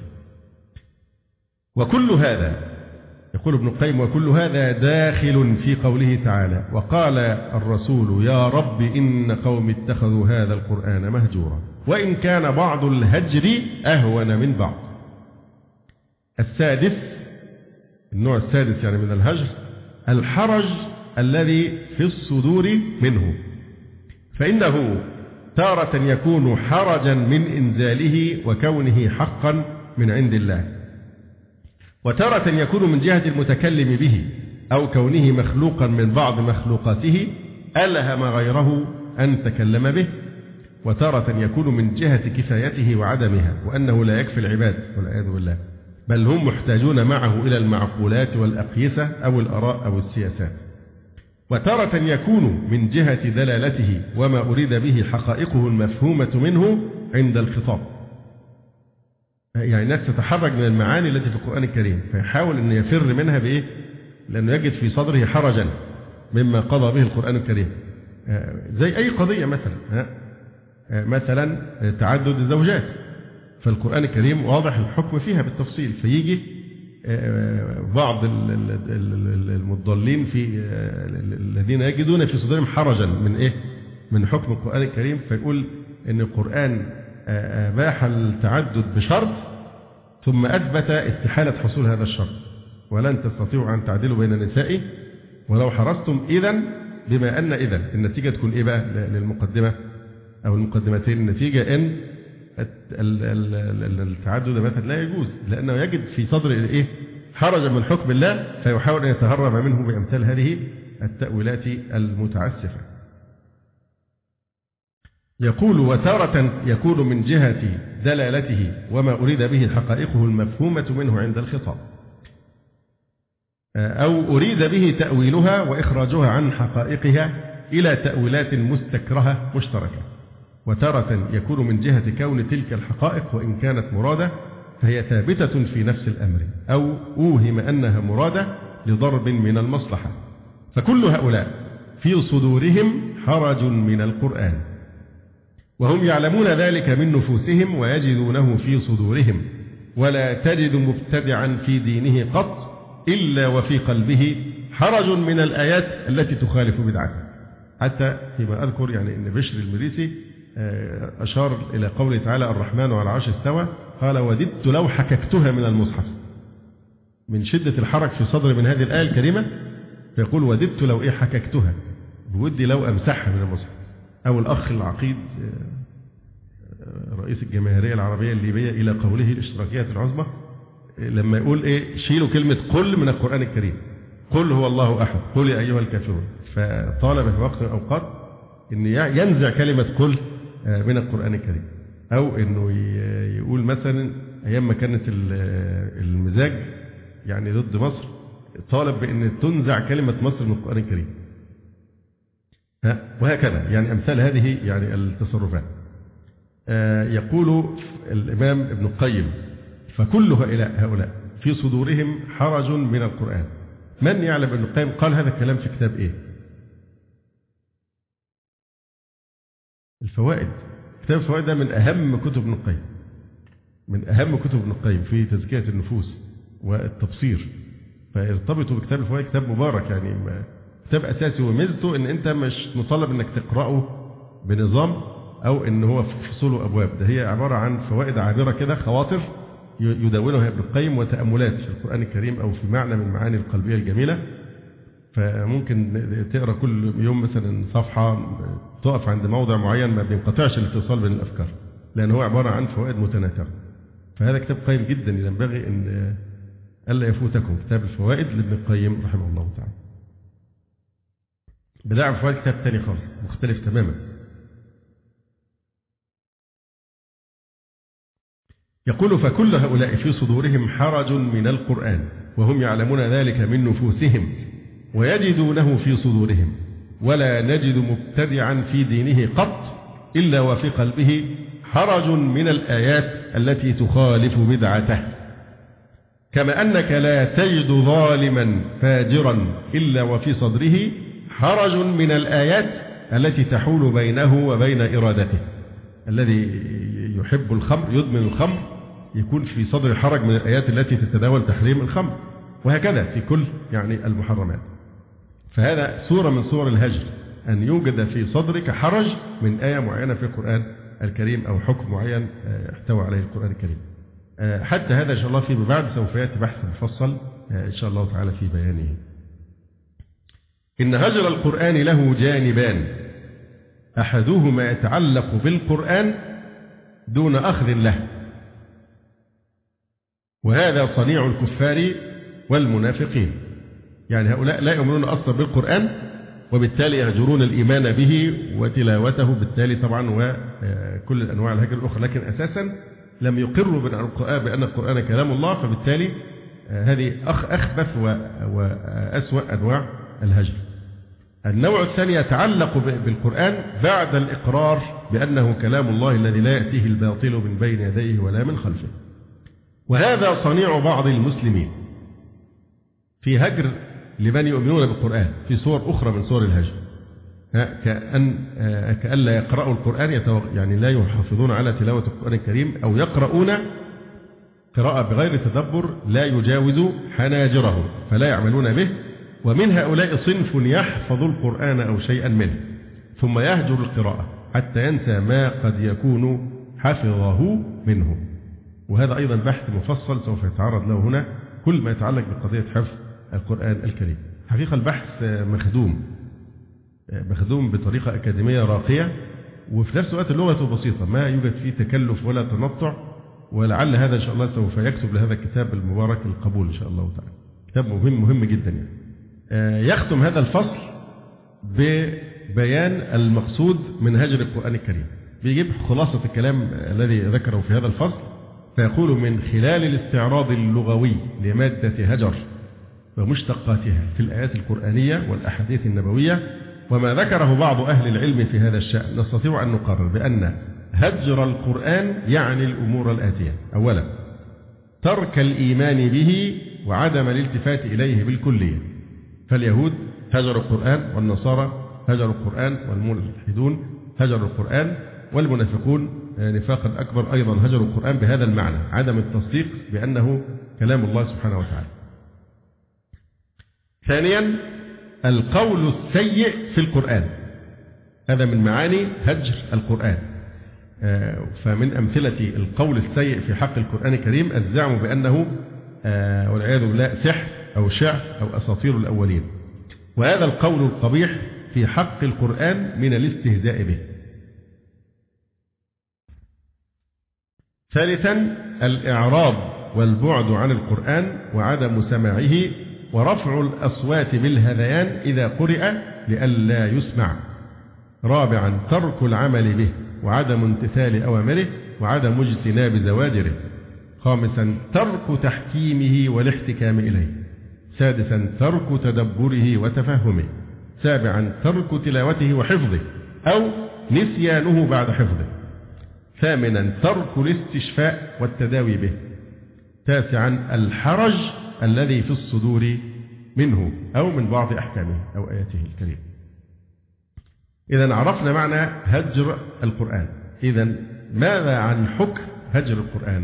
وكل هذا يقول ابن القيم وكل هذا داخل في قوله تعالى: وقال الرسول يا رب إن قوم اتخذوا هذا القرآن مهجورا، وإن كان بعض الهجر أهون من بعض. السادس، النوع السادس يعني من الهجر، الحرج الذي في الصدور منه، فإنه تارة يكون حرجا من إنزاله وكونه حقا من عند الله، وتارة يكون من جهة المتكلم به أو كونه مخلوقا من بعض مخلوقاته ألهم غيره أن تكلم به، وتارة يكون من جهة كفايته وعدمها وأنه لا يكفي العباد والعياذ بالله، بل هم محتاجون معه إلى المعقولات والأقيسة أو الآراء أو السياسات. وتارة يكون من جهة دلالته وما أريد به حقائقه المفهومة منه عند الخطاب. يعني الناس تتحرج من المعاني التي في القرآن الكريم فيحاول أن يفر منها بإيه؟ لأنه يجد في صدره حرجا مما قضى به القرآن الكريم، زي أي قضية مثلا تعدد الزوجات، فالقرآن الكريم واضح الحكم فيها بالتفصيل، فيجي بعض المضلين في الذين يجدون في صدورهم حرجا من حكم القرآن الكريم، فيقول ان القرآن أباح التعدد بشرط ثم أثبت استحالة حصول هذا الشرط، ولن تستطيعوا أن تعدلوا بين النساء ولو حرصتم، إذن بما أن النتيجة تكون إيه بقى للمقدمة أو المقدمتين؟ النتيجة أن التعدد مثلا لا يجوز، لأنه يجد في صدر حرجا من حكم الله فيحاول أن يتهرب منه بأمثال هذه التأويلات المتعسفة. يقول وتارة يكون من جهة دلالته وما أريد به حقائقه المفهومة منه عند الخطاب، أو أريد به تأويلها وإخراجها عن حقائقها إلى تأويلات مستكرهة مشتركة. وتارة يكون من جهة كون تلك الحقائق وإن كانت مرادة فهي ثابتة في نفس الأمر، أو أوهم أنها مرادة لضرب من المصلحة. فكل هؤلاء في صدورهم حرج من القرآن، وهم يعلمون ذلك من نفوسهم ويجدونه في صدورهم، ولا تجد مبتدعا في دينه قط إلا وفي قلبه حرج من الآيات التي تخالف بدعته. حتى فيما أذكر يعني أن بشر المريسي أشار إلى قوله تعالى الرحمن على العرش استوى، قال وددت لو حككتها من المصحف، من شدة الحرج في صدر من هذه الآية الكريمة، فيقول وددت لو حككتها، بودي لو أمسحها من المصحف. أو الأخ العقيد رئيس الجماهيرية العربية الليبية إلى قوله الاشتراكية العظمى، لما يقول شيلوا كلمة قل من القرآن الكريم، قل هو الله أحد، قل يا أيها الكافرون، فطالب في وقت من الأوقات أن ينزع كلمة قل من القرآن الكريم، أو أنه يقول مثلا أيام ما كانت المزاج يعني ضد مصر طالب بأن تنزع كلمة مصر من القرآن الكريم، وهكذا يعني أمثال هذه يعني التصرفات. يقول الإمام ابن القيم فكل هؤلاء في صدورهم حرج من القرآن. من يعلم ابن القيم قال هذا الكلام في كتاب إيه؟ الفوائد. كتاب الفوائد ده من أهم كتب ابن القيم، من أهم كتب ابن القيم في تزكية النفوس والتبصير، فارتبطوا بكتاب الفوائد، كتاب مبارك يعني كتاب أساسي، وميزته إن أنت مش مطالب إنك تقرأه بنظام أو إن هو فصول وأبواب، ده هي عبارة عن فوائد عابرة كده، خواطر يدونها ابن القيم وتأملات في القرآن الكريم أو في معنى من معاني القلبية الجميلة. فممكن تقرأ كل يوم مثلا صفحة، تقف عند موضع معين ما بينقطعش الاتصال بين الأفكار، لأن هو عبارة عن فوائد متناثرة. فهذا كتاب قيم جدا، ينبغي أن ألا يفوتكم كتاب الفوائد لابن القيم رحمه الله تعالى. بداع فوائد كتاب ثاني خالص مختلف تماما. يقول: فكل هؤلاء في صدورهم حرج من القرآن وهم يعلمون ذلك من نفوسهم ويجدونه في صدورهم، ولا نجد مبتدعا في دينه قط إلا وفي قلبه حرج من الآيات التي تخالف بدعته، كما أنك لا تجد ظالما فاجرا إلا وفي صدره حرج من الآيات التي تحول بينه وبين إرادته. الذي يحب الخمر يدمن الخمر يكون في صدر حرج من الآيات التي تتناول تحريم الخمر، وهكذا في كل المحرمات. فهذا صورة من صور الهجر، أن يوجد في صدرك حرج من آية معينة في القرآن الكريم أو حكم معين احتوى عليه القرآن الكريم. حتى هذا إن شاء الله فيما بعد سوف يأتي بحث مفصل إن شاء الله تعالى في بيانه. إن هجر القرآن له جانبان: أحدهما يتعلق بالقرآن دون أخذ له، وهذا صنيع الكفار والمنافقين. يعني هؤلاء لا يؤمنون أصلا بالقرآن، وبالتالي يهجرون الإيمان به وتلاوته، بالتالي طبعا وكل أنواع الهجر الأخرى، لكن أساسا لم يقروا بأن القرآن كلام الله، فبالتالي هذه أخبث وأسوأ أنواع الهجر. النوع الثاني يتعلق بالقرآن بعد الإقرار بأنه كلام الله الذي لا يأتيه الباطل من بين يديه ولا من خلفه، وهذا صنيع بعض المسلمين في هجر لمن يؤمنون بالقرآن في صور أخرى من صور الهجر، كأن لا يقرأوا القرآن، يعني لا يحافظون على تلاوة القرآن الكريم، أو يقرؤون قراءة بغير تدبر لا يجاوز حناجرهم فلا يعملون به. ومن هؤلاء صنف يحفظ القرآن أو شيئا منه ثم يهجر القراءة حتى ينسى ما قد يكون حفظه منه، وهذا أيضا بحث مفصل سوف يتعرض له هنا، كل ما يتعلق بقضية حفظ القرآن الكريم. حقيقة البحث مخدوم بطريقة أكاديمية راقية، وفي نفس الوقت لغته بسيطة، ما يوجد فيه تكلف ولا تنطع، ولعل هذا إن شاء الله سوف يكتب لهذا الكتاب المبارك القبول إن شاء الله تعالى. كتاب مهم جدا يعني. يختم هذا الفصل ببيان المقصود من هجر القرآن الكريم، بيجيب خلاصة الكلام الذي ذكره في هذا الفصل، فيقول: من خلال الاستعراض اللغوي لمادة هجر ومشتقاتها في الآيات القرآنية والأحاديث النبوية وما ذكره بعض أهل العلم في هذا الشأن، نستطيع أن نقرر بأن هجر القرآن يعني الأمور الآتية: أولا، ترك الإيمان به وعدم الالتفات إليه بالكلية، فاليهود هجروا القرآن، والنصارى هجروا القرآن، والملحدون هجروا القرآن، والمنافقون نفاقا أكبر أيضا هجروا القرآن بهذا المعنى، عدم التصديق بأنه كلام الله سبحانه وتعالى. ثانيا، القول السيء في القرآن، هذا من معاني هجر القرآن. فمن أمثلة القول السيء في حق القرآن الكريم الزعم بأنه والعياذ بالله سحر أو شعر أو أساطير الأولين، وهذا القول القبيح في حق القرآن من الاستهزاء به. ثالثا، الإعراض والبعد عن القرآن وعدم سماعه ورفع الأصوات بالهذيان إذا قرئ لئلا يسمع. رابعا، ترك العمل به وعدم امتثال أوامره وعدم اجتناب زواجره. خامسا، ترك تحكيمه والاحتكام إليه. سادسا، ترك تدبره وتفهمه. سابعا، ترك تلاوته وحفظه أو نسيانه بعد حفظه. ثامنا، ترك الاستشفاء والتداوي به. تاسعا، الحرج الذي في الصدور منه أو من بعض أحكامه أو آياته الكريمة. إذن عرفنا معنى هجر القرآن. إذن ماذا عن حكم هجر القرآن؟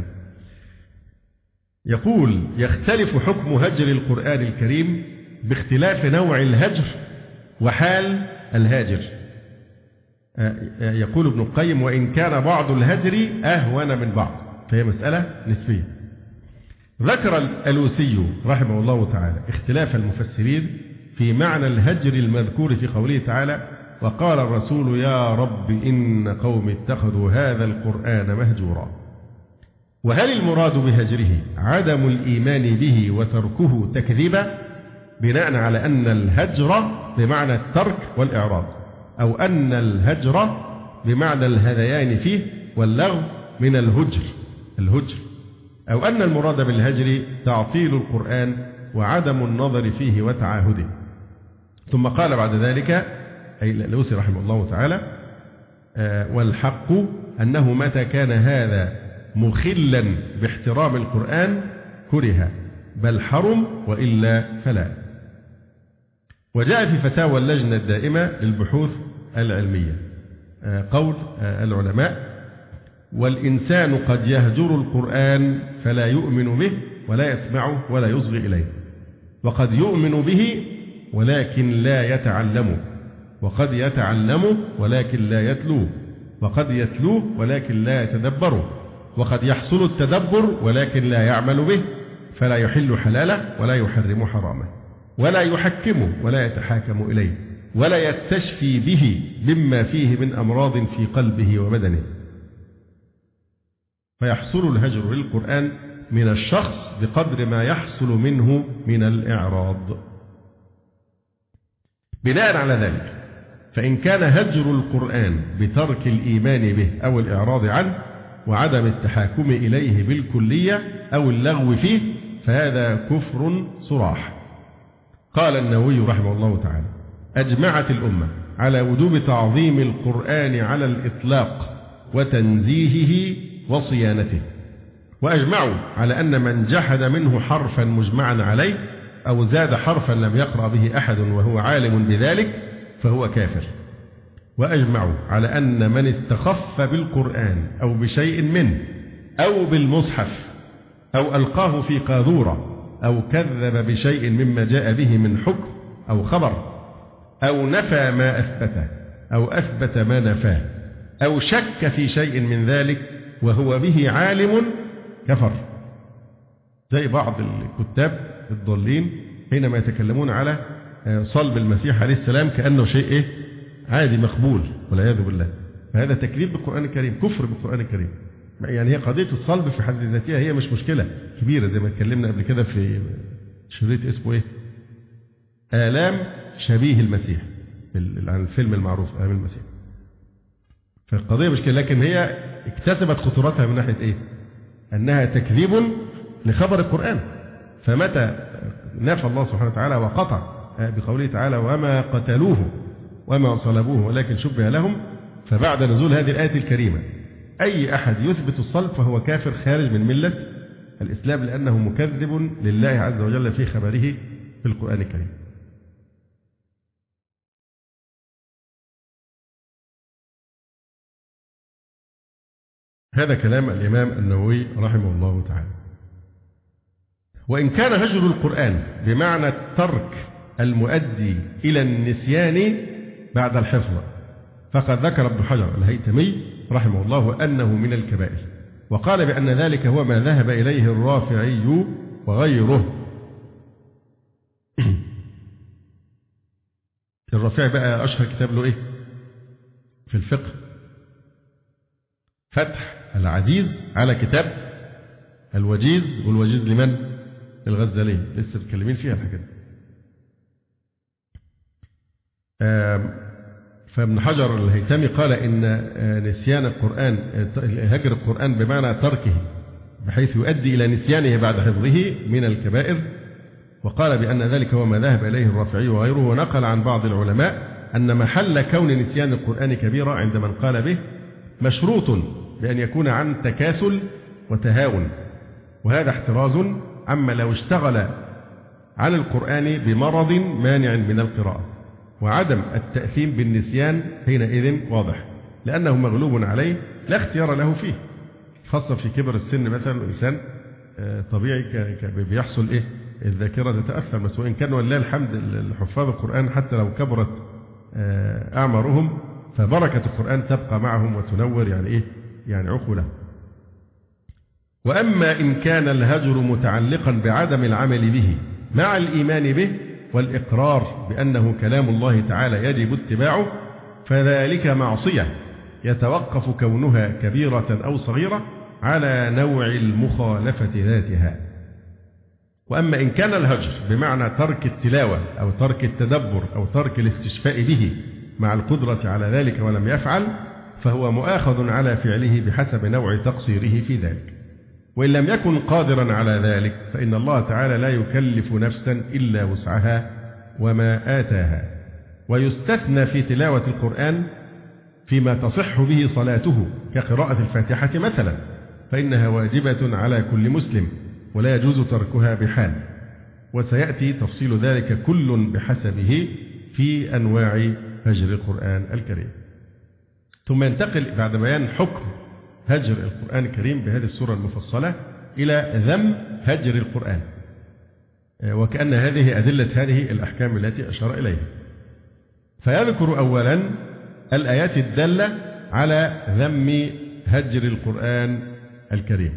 يقول: يختلف حكم هجر القرآن الكريم باختلاف نوع الهجر وحال الهاجر. يقول ابن القيم: وإن كان بعض الهجر أهون من بعض، فهي مسألة نسبية. ذكر الألوسي رحمه الله تعالى اختلاف المفسرين في معنى الهجر المذكور في قوله تعالى: وقال الرسول يا رب إن قوم اتخذوا هذا القرآن مهجورا. وهل المراد بهجره عدم الإيمان به وتركه تكذيبا، بناء على أن الهجر بمعنى الترك والإعراض، أو أن الهجر بمعنى الهذيان فيه واللغو من الهجر، أو أن المراد بالهجر تعطيل القرآن وعدم النظر فيه وتعاهده. ثم قال بعد ذلك أي الألوسي رحمه الله تعالى: والحق أنه متى كان هذا مخلا باحترام القرآن كره، بل حرم، وإلا فلا. وجاء في فتاوى اللجنة الدائمة للبحوث العلمية قول العلماء: والإنسان قد يهجر القرآن فلا يؤمن به ولا يسمعه ولا يصغي إليه، وقد يؤمن به ولكن لا يتعلمه، وقد يتعلمه ولكن لا يتلوه، وقد يتلوه ولكن لا يتدبره، وقد يحصل التدبر ولكن لا يعمل به، فلا يحل حلاله ولا يحرم حرامه، ولا يحكمه ولا يتحاكم إليه، ولا يستشفي به مما فيه من أمراض في قلبه وبدنه. فيحصل الهجر للقرآن من الشخص بقدر ما يحصل منه من الإعراض. بناء على ذلك، فإن كان هجر القرآن بترك الإيمان به أو الإعراض عنه وعدم التحاكم إليه بالكلية أو اللغو فيه، فهذا كفر صراح. قال النووي رحمه الله تعالى: أجمعت الأمة على وجوب تعظيم القرآن على الإطلاق وتنزيهه وصيانته، وأجمعوا على أن من جحد منه حرفا مجمعا عليه أو زاد حرفا لم يقرأ به أحد وهو عالم بذلك فهو كافر. وأجمعوا على أن من استخف بالقرآن أو بشيء منه أو بالمصحف أو ألقاه في قاذورة أو كذب بشيء مما جاء به من حكم أو خبر أو نفى ما أثبته أو أثبت ما نفاه أو شك في شيء من ذلك وهو به عالم كفر. زي بعض الكتاب الضالين حينما يتكلمون على صلب المسيح عليه السلام كأنه شيء عادي مقبول والعياذ بالله، فهذا تكذيب بالقرآن الكريم، كفر بالقرآن الكريم. يعني هي قضية الصلب في حد ذاتها هي مش مشكلة كبيرة، زي ما اتكلمنا قبل كده في شريط اسمه آلام شبيه المسيح، عن الفيلم المعروف آلام المسيح. فالقضية مش كده، لكن هي اكتسبت خطورتها من ناحية أنها تكذيب لخبر القرآن. فمتى نفى الله سبحانه وتعالى وقطع بقوله تعالى: وما قتلوه وما صلبوه ولكن شبه لهم، فبعد نزول هذه الآية الكريمة أي أحد يثبت الصلب فهو كافر خارج من ملة الإسلام، لأنه مكذب لله عز وجل في خبره في القرآن الكريم. هذا كلام الإمام النووي رحمه الله تعالى. وإن كان هجر القرآن بمعنى الترك المؤدي إلى النسيان بعد الحفظ، فقد ذكر ابن حجر الهيثمي رحمه الله أنه من الكبائر، وقال بأن ذلك هو ما ذهب إليه الرافعي وغيره. الرافعي بقى أشهر كتاب له في الفقه؟ فتح العزيز على كتاب الوجيز، والوجيز لمن؟ الغزالي، لسه متكلمين فيها الحاجات دي. فابن حجر الهيثمي قال إن نسيان القرآن، هجر القرآن بمعنى تركه بحيث يؤدي إلى نسيانه بعد حفظه من الكبائر، وقال بأن ذلك هو ما ذهب إليه الرافعي وغيره. ونقل عن بعض العلماء أن محل كون نسيان القرآن كبيرة عند من قال به مشروط بأن يكون عن تكاسل وتهاون، وهذا احتراز عما لو اشتغل عن القرآن بمرض مانع من القراءة. وعدم التأثيم بالنسيان حينئذ واضح، لأنه مغلوب عليه لا اختيار له فيه، خاصة في كبر السن. مثلا الإنسان طبيعي بيحصل الذاكرة تتأثر، بس وإن كان ولله الحمد حفاظ القرآن حتى لو كبرت أعمارهم فبركة القرآن تبقى معهم وتنور يعني عقولهم. وأما إن كان الهجر متعلقا بعدم العمل به مع الإيمان به والإقرار بأنه كلام الله تعالى يجب اتباعه، فذلك معصية يتوقف كونها كبيرة أو صغيرة على نوع المخالفة ذاتها. وأما إن كان الهجر بمعنى ترك التلاوة أو ترك التدبر أو ترك الاستشفاء به مع القدرة على ذلك ولم يفعل، فهو مؤاخذ على فعله بحسب نوع تقصيره في ذلك. وإن لم يكن قادرا على ذلك فإن الله تعالى لا يكلف نفسا إلا وسعها وما آتاها. ويستثنى في تلاوة القرآن فيما تصح به صلاته كقراءة الفاتحة مثلا، فإنها واجبة على كل مسلم ولا يجوز تركها بحال، وسيأتي تفصيل ذلك كل بحسبه في أنواع هجر القرآن الكريم. ثم ينتقل بعد بيان حكم هجر القرآن الكريم بهذه السورة المفصلة إلى ذم هجر القرآن، وكأن هذه أدلة هذه الأحكام التي أشار إليها. فيذكر أولا الآيات الدالة على ذم هجر القرآن الكريم.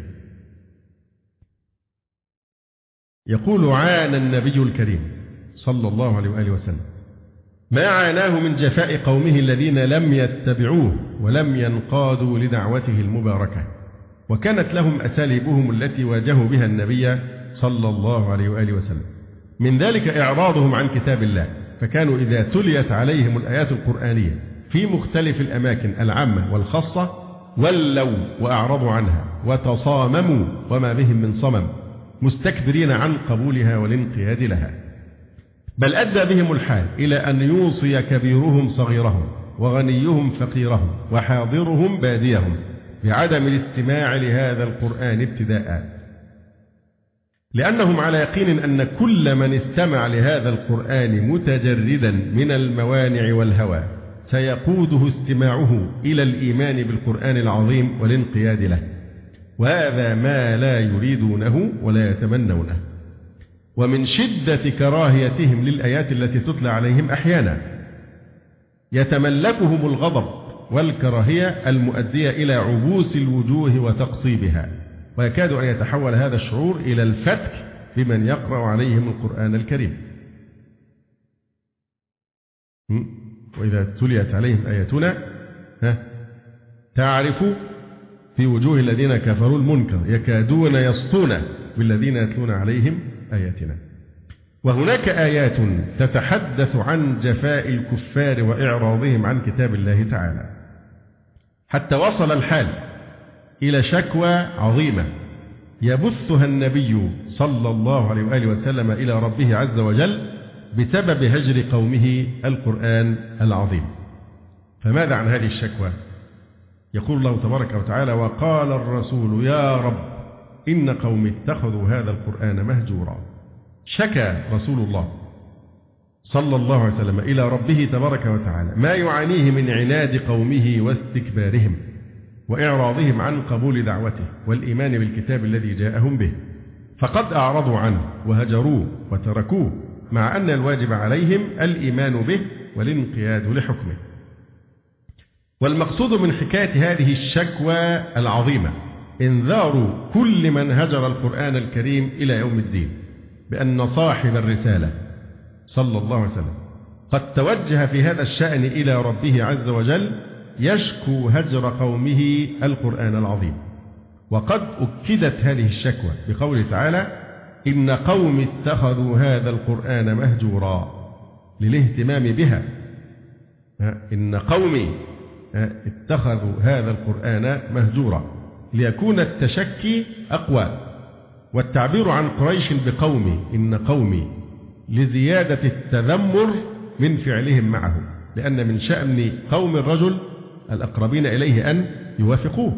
يقول: عانى النبي الكريم صلى الله عليه وآله وسلم ما عاناه من جفاء قومه الذين لم يتبعوه ولم ينقادوا لدعوته المباركة، وكانت لهم أساليبهم التي واجهوا بها النبي صلى الله عليه وآله وسلم. من ذلك إعراضهم عن كتاب الله، فكانوا إذا تليت عليهم الآيات القرآنية في مختلف الأماكن العامة والخاصة ولوا وأعرضوا عنها وتصامموا وما بهم من صمم، مستكبرين عن قبولها والانقياد لها. بل أدى بهم الحال إلى أن يوصي كبيرهم صغيرهم وغنيهم فقيرهم وحاضرهم باديهم بعدم الاستماع لهذا القرآن ابتداء، لأنهم على يقين أن كل من استمع لهذا القرآن متجردا من الموانع والهوى سيقوده استماعه إلى الإيمان بالقرآن العظيم والانقياد له، وهذا ما لا يريدونه ولا يتمنونه. ومن شدة كراهيتهم للآيات التي تتلى عليهم أحيانا يتملكهم الغضب والكراهية المؤدية إلى عبوس الوجوه وتقصيبها، ويكاد أن يتحول هذا الشعور إلى الفتك بمن يقرأ عليهم القرآن الكريم. وإذا تليت عليهم آياتنا تعرف في وجوه الذين كفروا المنكر يكادون يسطون بالذين يتلون عليهم آياتنا. وهناك آيات تتحدث عن جفاء الكفار وإعراضهم عن كتاب الله تعالى، حتى وصل الحال إلى شكوى عظيمة يبثها النبي صلى الله عليه وآله وسلم إلى ربه عز وجل بسبب هجر قومه القرآن العظيم. فماذا عن هذه الشكوى؟ يقول الله تبارك وتعالى: وقال الرسول يا رب إن قوم اتخذوا هذا القرآن مهجورا. شكى رسول الله صلى الله عليه وسلم إلى ربه تبارك وتعالى ما يعانيه من عناد قومه واستكبارهم وإعراضهم عن قبول دعوته والإيمان بالكتاب الذي جاءهم به، فقد أعرضوا عنه وهجروه وتركوه، مع أن الواجب عليهم الإيمان به والانقياد لحكمه. والمقصود من حكاية هذه الشكوى العظيمة إنذار كل من هجر القرآن الكريم إلى يوم الدين بأن صاحب الرسالة صلى الله عليه وسلم قد توجه في هذا الشأن إلى ربه عز وجل يشكو هجر قومه القرآن العظيم. وقد أكدت هذه الشكوى بقوله تعالى: إن قوم اتخذوا هذا القرآن مهجورا، للاهتمام بها. إن قوم اتخذوا هذا القرآن مهجورا، ليكون التشكي أقوى، والتعبير عن قريش بقومي إن قومي لزيادة التذمر من فعلهم معه، لأن من شأن قوم الرجل الأقربين إليه أن يوافقوه.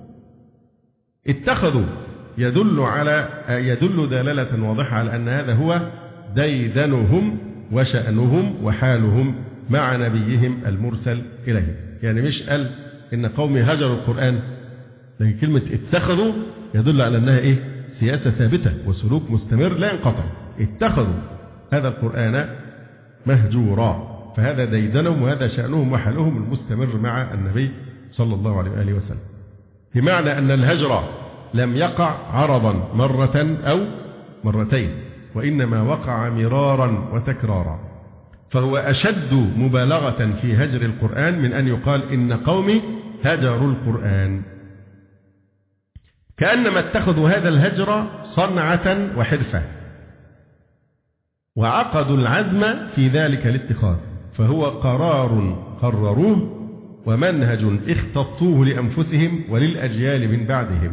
اتخذوا يدل دلالة واضحة على أن هذا هو ديدنهم وشأنهم وحالهم مع نبيهم المرسل إليهم. يعني مش قال إن قومي هجروا القرآن، لكن كلمة اتخذوا يدل على أنها سياسة ثابتة وسلوك مستمر لا ينقطع. اتخذوا هذا القرآن مهجورا، فهذا ديدنهم وهذا شأنهم وحالهم المستمر مع النبي صلى الله عليه وآله وسلم، بمعنى أن الهجر لم يقع عرضا مرة أو مرتين، وإنما وقع مرارا وتكرارا، فهو أشد مبالغة في هجر القرآن من أن يقال إن قومي هجروا القرآن، كأنما اتخذوا هذا الهجر صنعة وحرفة وعقدوا العزم في ذلك الاتخاذ، فهو قرار قرروه ومنهج اختطوه لأنفسهم وللأجيال من بعدهم.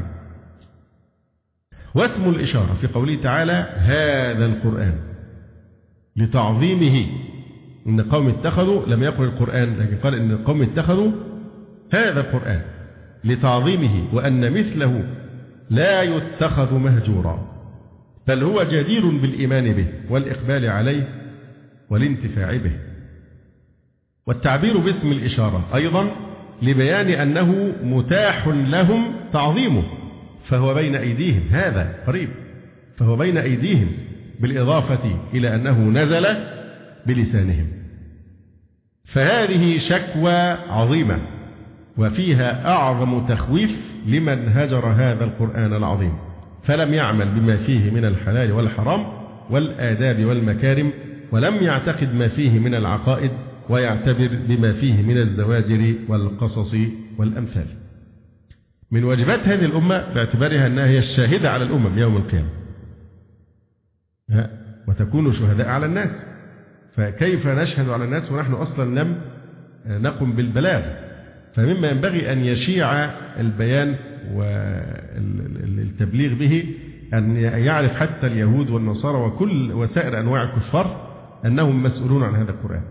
واسم الإشارة في قوله تعالى هذا القرآن لتعظيمه، إن قوم اتخذوا لم يقل القرآن، لكن قال إن قوم اتخذوا هذا القرآن لتعظيمه، وأن مثله لا يتخذ مهجورا، بل هو جدير بالإيمان به والإقبال عليه والانتفاع به. والتعبير باسم الإشارة أيضا لبيان أنه متاح لهم تعظيمه، فهو بين أيديهم، هذا قريب، فهو بين أيديهم، بالإضافة إلى أنه نزل بلسانهم. فهذه شكوى عظيمة وفيها أعظم تخويف لمن هجر هذا القرآن العظيم فلم يعمل بما فيه من الحلال والحرام والآداب والمكارم، ولم يعتقد ما فيه من العقائد ويعتبر بما فيه من الزواجر والقصص والأمثال. من واجبات هذه الأمة باعتبارها أنها هي الشاهدة على الأمم يوم القيامة وتكون شهداء على الناس، فكيف نشهد على الناس ونحن أصلا لم نقم بالبلاغ؟ فمما ينبغي أن يشيع البيان والتبليغ به أن يعرف حتى اليهود والنصارى وكل وسائر أنواع الكفار أنهم مسؤولون عن هذا القرآن.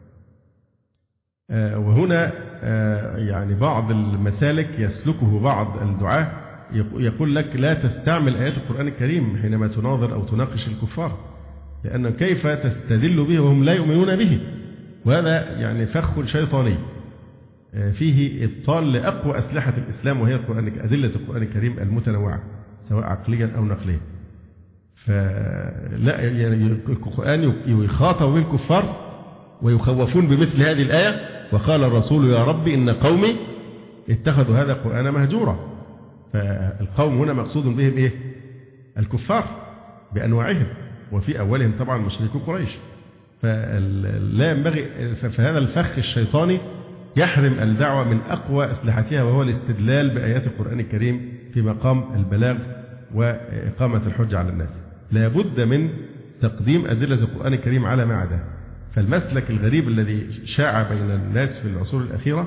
وهنا يعني بعض المسالك يسلكه بعض الدعاة، يقول لك لا تستعمل آيات القرآن الكريم حينما تناظر أو تناقش الكفار، لأن كيف تستدل به وهم لا يؤمنون به؟ وهذا يعني فخ شيطاني فيه إبطال لأقوى أسلحة الإسلام، وهي أدلة القرآن الكريم المتنوعة سواء عقليا أو نقليا. فلا يعني القرآن يخاطب بالكفار ويخوفون بمثل هذه الآية، وقال الرسول يا رب إن قومي اتخذوا هذا القرآن مهجورا. فالقوم هنا مقصود بهم إيه؟ الكفار بأنواعهم، وفي أولهم طبعا مشركو قريش. فلا ينبغي، فهذا الفخ الشيطاني يحرم الدعوة من أقوى أسلحتها، وهو الاستدلال بآيات القرآن الكريم في مقام البلاغ وإقامة الحجة على الناس. لا بد من تقديم أدلة القرآن الكريم على ما عداه. فالمسلك الغريب الذي شاع بين الناس في العصور الأخيرة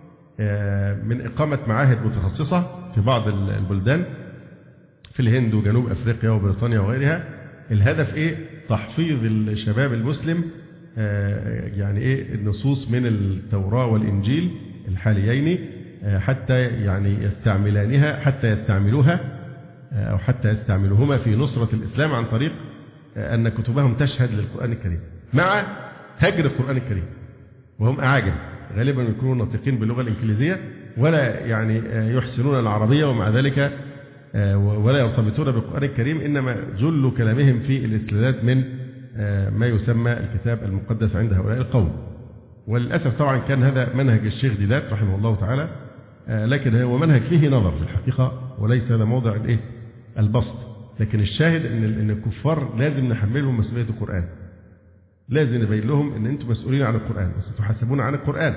من إقامة معاهد متخصصة في بعض البلدان في الهند وجنوب أفريقيا وبريطانيا وغيرها، الهدف إيه؟ تحفيظ الشباب المسلم يعني إيه النصوص من التوراة والإنجيل الحاليين حتى يعني يستعملانها، حتى يستعملوها أو حتى يستعملوهما في نصرة الإسلام عن طريق أن كتبهم تشهد للقرآن الكريم، مع هجر القرآن الكريم. وهم أعاجم غالبا يكونوا ناطقين باللغة الإنجليزية ولا يعني يحسنون العربية، ومع ذلك ولا يرتبطون بالقرآن الكريم، إنما جل كلامهم في الاستدلال من ما يسمى الكتاب المقدس عند هؤلاء القوم. وللأسف طبعا كان هذا منهج الشيخ ديدات رحمه الله تعالى، لكن هو منهج فيه نظر في الحقيقة وليس هذا موضع البسط. لكن الشاهد ان الكفار لازم نحملهم مسؤولية القرآن، لازم نبين لهم ان انتم مسؤولين عن القرآن وستحاسبون عن القرآن.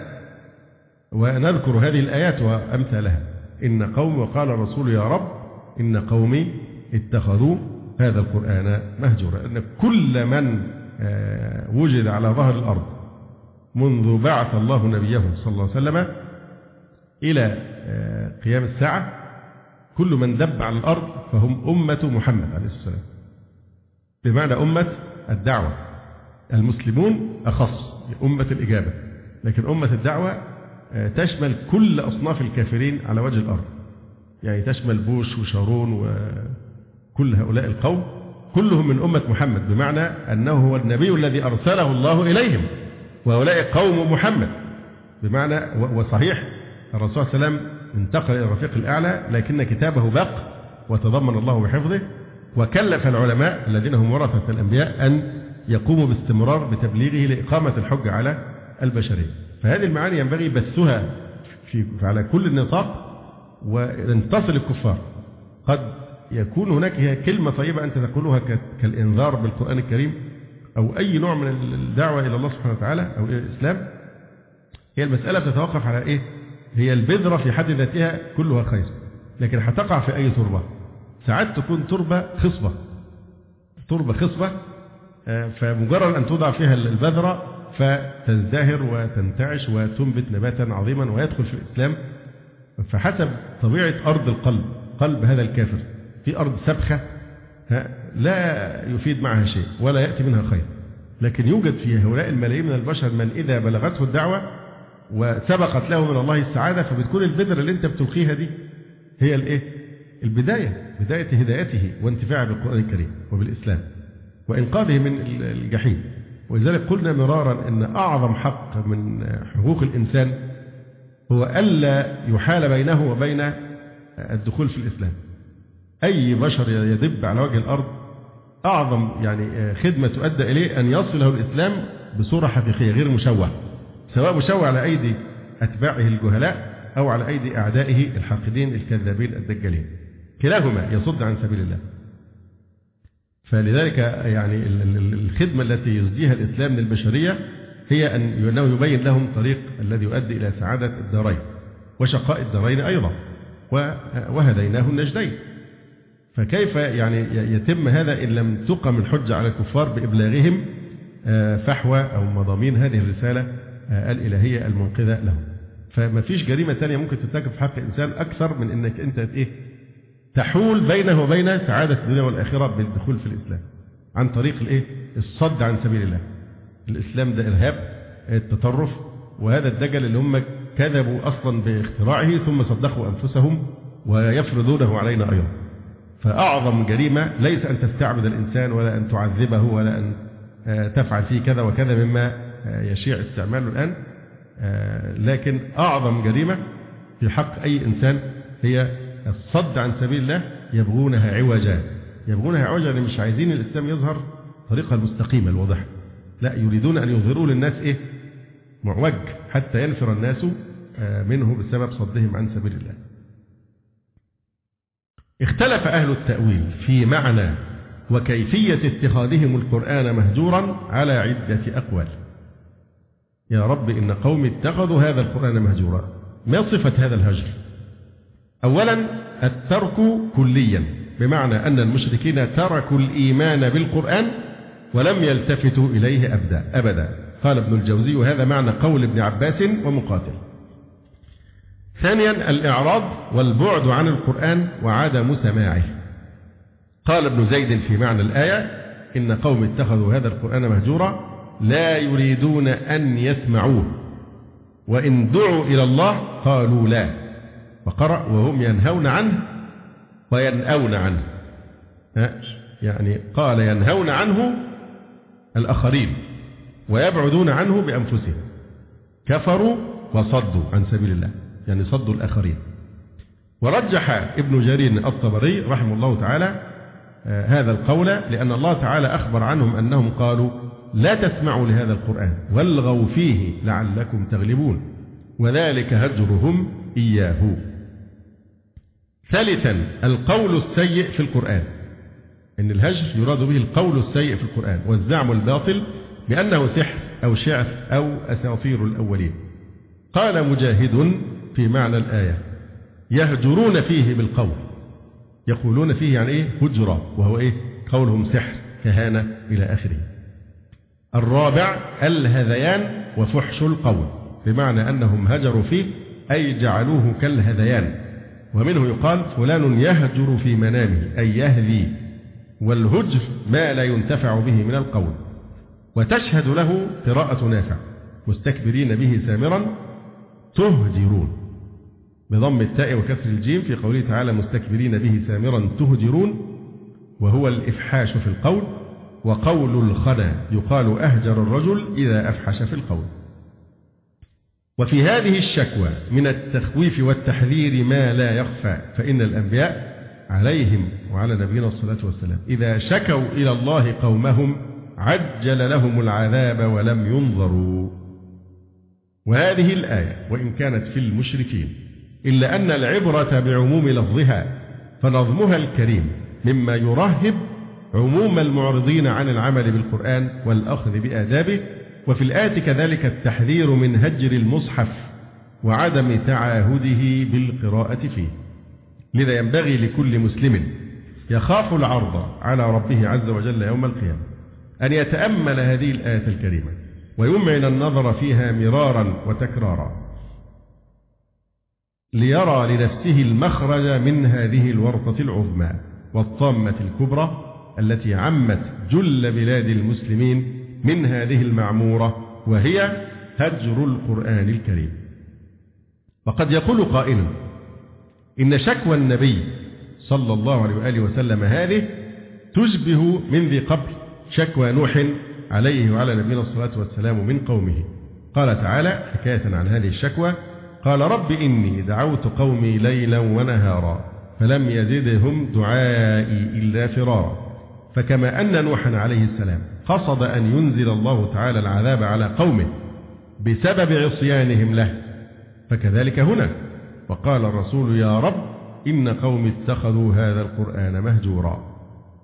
ونذكر هذه الآيات وأمثالها: إن قوم وقال الرسول يا رب إن قومي اتخذوا هذا القرآن مهجورا. أن كل من وجد على ظهر الأرض منذ بعث الله نبيه صلى الله عليه وسلم إلى قيام الساعة، كل من دب على الأرض فهم أمة محمد عليه الصلاة والسلام، بمعنى أمة الدعوة. المسلمون أخص أمة الإجابة، لكن أمة الدعوة تشمل كل أصناف الكافرين على وجه الأرض، يعني تشمل بوش وشارون وكل هؤلاء القوم، كلهم من أمة محمد، بمعنى أنه هو النبي الذي أرسله الله إليهم، وهؤلاء قوم محمد. بمعنى وصحيح الرسول صلى الله عليه وسلم انتقل إلى الرفيق الأعلى، لكن كتابه بق وتضمن الله بحفظه، وكلف العلماء الذين هم ورثة الأنبياء أن يقوموا باستمرار بتبليغه لإقامة الحجة على البشرية. فهذه المعاني ينبغي بثها على كل النطاق وأن تصل الكفار. قد يكون هناك كلمة طيبة أنت تقولها كالإنذار بالقرآن الكريم أو أي نوع من الدعوة إلى الله سبحانه وتعالى أو إلى الإسلام، هي المسألة بتتوقف على إيه؟ هي البذرة في حد ذاتها كلها خير، لكن هتقع في أي تربة. ساعات تكون تربة خصبة، فمجرد أن توضع فيها البذرة فتزدهر وتنتعش وتنبت نباتا عظيما ويدخل في الإسلام. فحسب طبيعة أرض القلب، قلب هذا الكافر في أرض سبخة لا يفيد معها شيء ولا يأتي منها خير، لكن يوجد في هؤلاء الملايين من البشر من إذا بلغته الدعوة وسبقت له من الله السعادة، فبتكون البذرة اللي أنت بتلقيها دي هي الإيه؟ بداية هدايته وانتفاعه بالقرآن الكريم وبالإسلام وإنقاذه من الجحيم. ولذلك قلنا مرارا أن أعظم حق من حقوق الإنسان هو ألا يحال بينه وبين الدخول في الإسلام. أي بشر يدب على وجه الأرض أعظم يعني خدمة تؤدى إليه أن يصله الإسلام بصورة حقيقية غير مشوه، سواء مشوه على أيدي أتباعه الجهلاء أو على أيدي أعدائه الحاقدين الكذابين الدجالين، كلاهما يصد عن سبيل الله. فلذلك يعني الخدمة التي يزديها الإسلام للبشرية هي أنه يبين لهم طريق الذي يؤدي إلى سعادة الدارين وشقاء الدارين أيضا، وهديناه النجدين. فكيف يعني يتم هذا إن لم تقم الحجة على الكفار بإبلاغهم فحوى أو مضامين هذه الرسالة الإلهية المنقذة لهم؟ فما فيش جريمة ثانية ممكن ترتكب في حق الإنسان أكثر من أنك أنت تحول بينه وبين سعادة الدنيا والآخرة بالدخول في الإسلام عن طريق الصد عن سبيل الله. الإسلام ده إرهاب، التطرف، وهذا الدجل اللي هم كذبوا أصلا باختراعه ثم صدقوا أنفسهم ويفرضونه علينا أيضا. فأعظم جريمة ليس أن تستعبد الإنسان ولا أن تعذبه ولا أن تفعل فيه كذا وكذا مما يشيع استعماله الآن، لكن أعظم جريمة في حق أي إنسان هي الصد عن سبيل الله. يبغونها عوجا لأن مش عايزين الإسلام يظهر طريقة المستقيمة الواضحة، لا، يريدون أن يظهروا للناس معوج حتى ينفر الناس منه بسبب صدهم عن سبيل الله. اختلف أهل التأويل في معنى وكيفية اتخاذهم القرآن مهجورا على عدة أقوال. يا رب إن قوم اتخذوا هذا القرآن مهجورا، ما صفة هذا الهجر؟ أولا الترك كليا، بمعنى أن المشركين تركوا الإيمان بالقرآن ولم يلتفتوا إليه أبدا. قال ابن الجوزي وهذا معنى قول ابن عباس ومقاتل. ثانيا الإعراض والبعد عن القرآن وعدم سماعه. قال ابن زيد في معنى الآية إن قوم اتخذوا هذا القرآن مهجورا لا يريدون أن يسمعوه وإن دعوا إلى الله قالوا لا، وقرأ وهم ينهون عنه وينأون عنه، يعني قال ينهون عنه الآخرين ويبعدون عنه بأنفسهم، كفروا وصدوا عن سبيل الله، يعني صدوا الآخرين. ورجح ابن جرير الطبري رحمه الله تعالى هذا القول لأن الله تعالى أخبر عنهم أنهم قالوا لا تسمعوا لهذا القرآن والغوا فيه لعلكم تغلبون، وذلك هجرهم إياه. ثالثا القول السيء في القرآن، إن الهجر يراد به القول السيء في القرآن والزعم الباطل بأنه سحر أو شعر أو أساطير الأولين. قال مجاهد في معنى الآية يهجرون فيه بالقول، يقولون فيه يعني هجرة، وهو قولهم سحر كهانة إلى آخره. الرابع الهذيان وفحش القول، بمعنى أنهم هجروا فيه أي جعلوه كالهذيان، ومنه يقال فلان يهجر في منامه أي يهذي، والهجر ما لا ينتفع به من القول. وتشهد له قراءة نافع مستكبرين به سامرا تهجرون بضم التاء وكسر الجيم في قوله تعالى مستكبرين به سامرا تهجرون، وهو الإفحاش في القول. وقول الخنا يقال أهجر الرجل إذا أفحش في القول. وفي هذه الشكوى من التخويف والتحذير ما لا يخفى، فإن الأنبياء عليهم وعلى نبينا الصلاة والسلام إذا شكوا إلى الله قومهم عجل لهم العذاب ولم ينظروا. وهذه الآية وإن كانت في المشركين إلا أن العبرة بعموم لفظها، فنظمها الكريم مما يرهب عموم المعرضين عن العمل بالقرآن والأخذ بآدابه. وفي الآية كذلك التحذير من هجر المصحف وعدم تعاهده بالقراءة فيه. لذا ينبغي لكل مسلم يخاف العرض على ربه عز وجل يوم القيامة أن يتأمل هذه الآية الكريمة ويمعن النظر فيها مرارا وتكرارا ليرى لنفسه المخرج من هذه الورطة العظمى والطامة الكبرى التي عمت جل بلاد المسلمين من هذه المعمورة، وهي هجر القرآن الكريم. وقد يقول قائل إن شكوى النبي صلى الله عليه وآله وسلم هذه تشبه من ذي قبل شكوى نوح عليه وعلى نبينا الصلاة والسلام من قومه. قال تعالى حكاية عن هذه الشكوى: قال رب إني دعوت قومي ليلا ونهارا فلم يزدهم دعائي إلا فرارا. فكما أن نوحا عليه السلام قصد أن ينزل الله تعالى العذاب على قومه بسبب عصيانهم له، فكذلك هنا. وقال الرسول: يا رب إن قوم اتخذوا هذا القرآن مهجورا.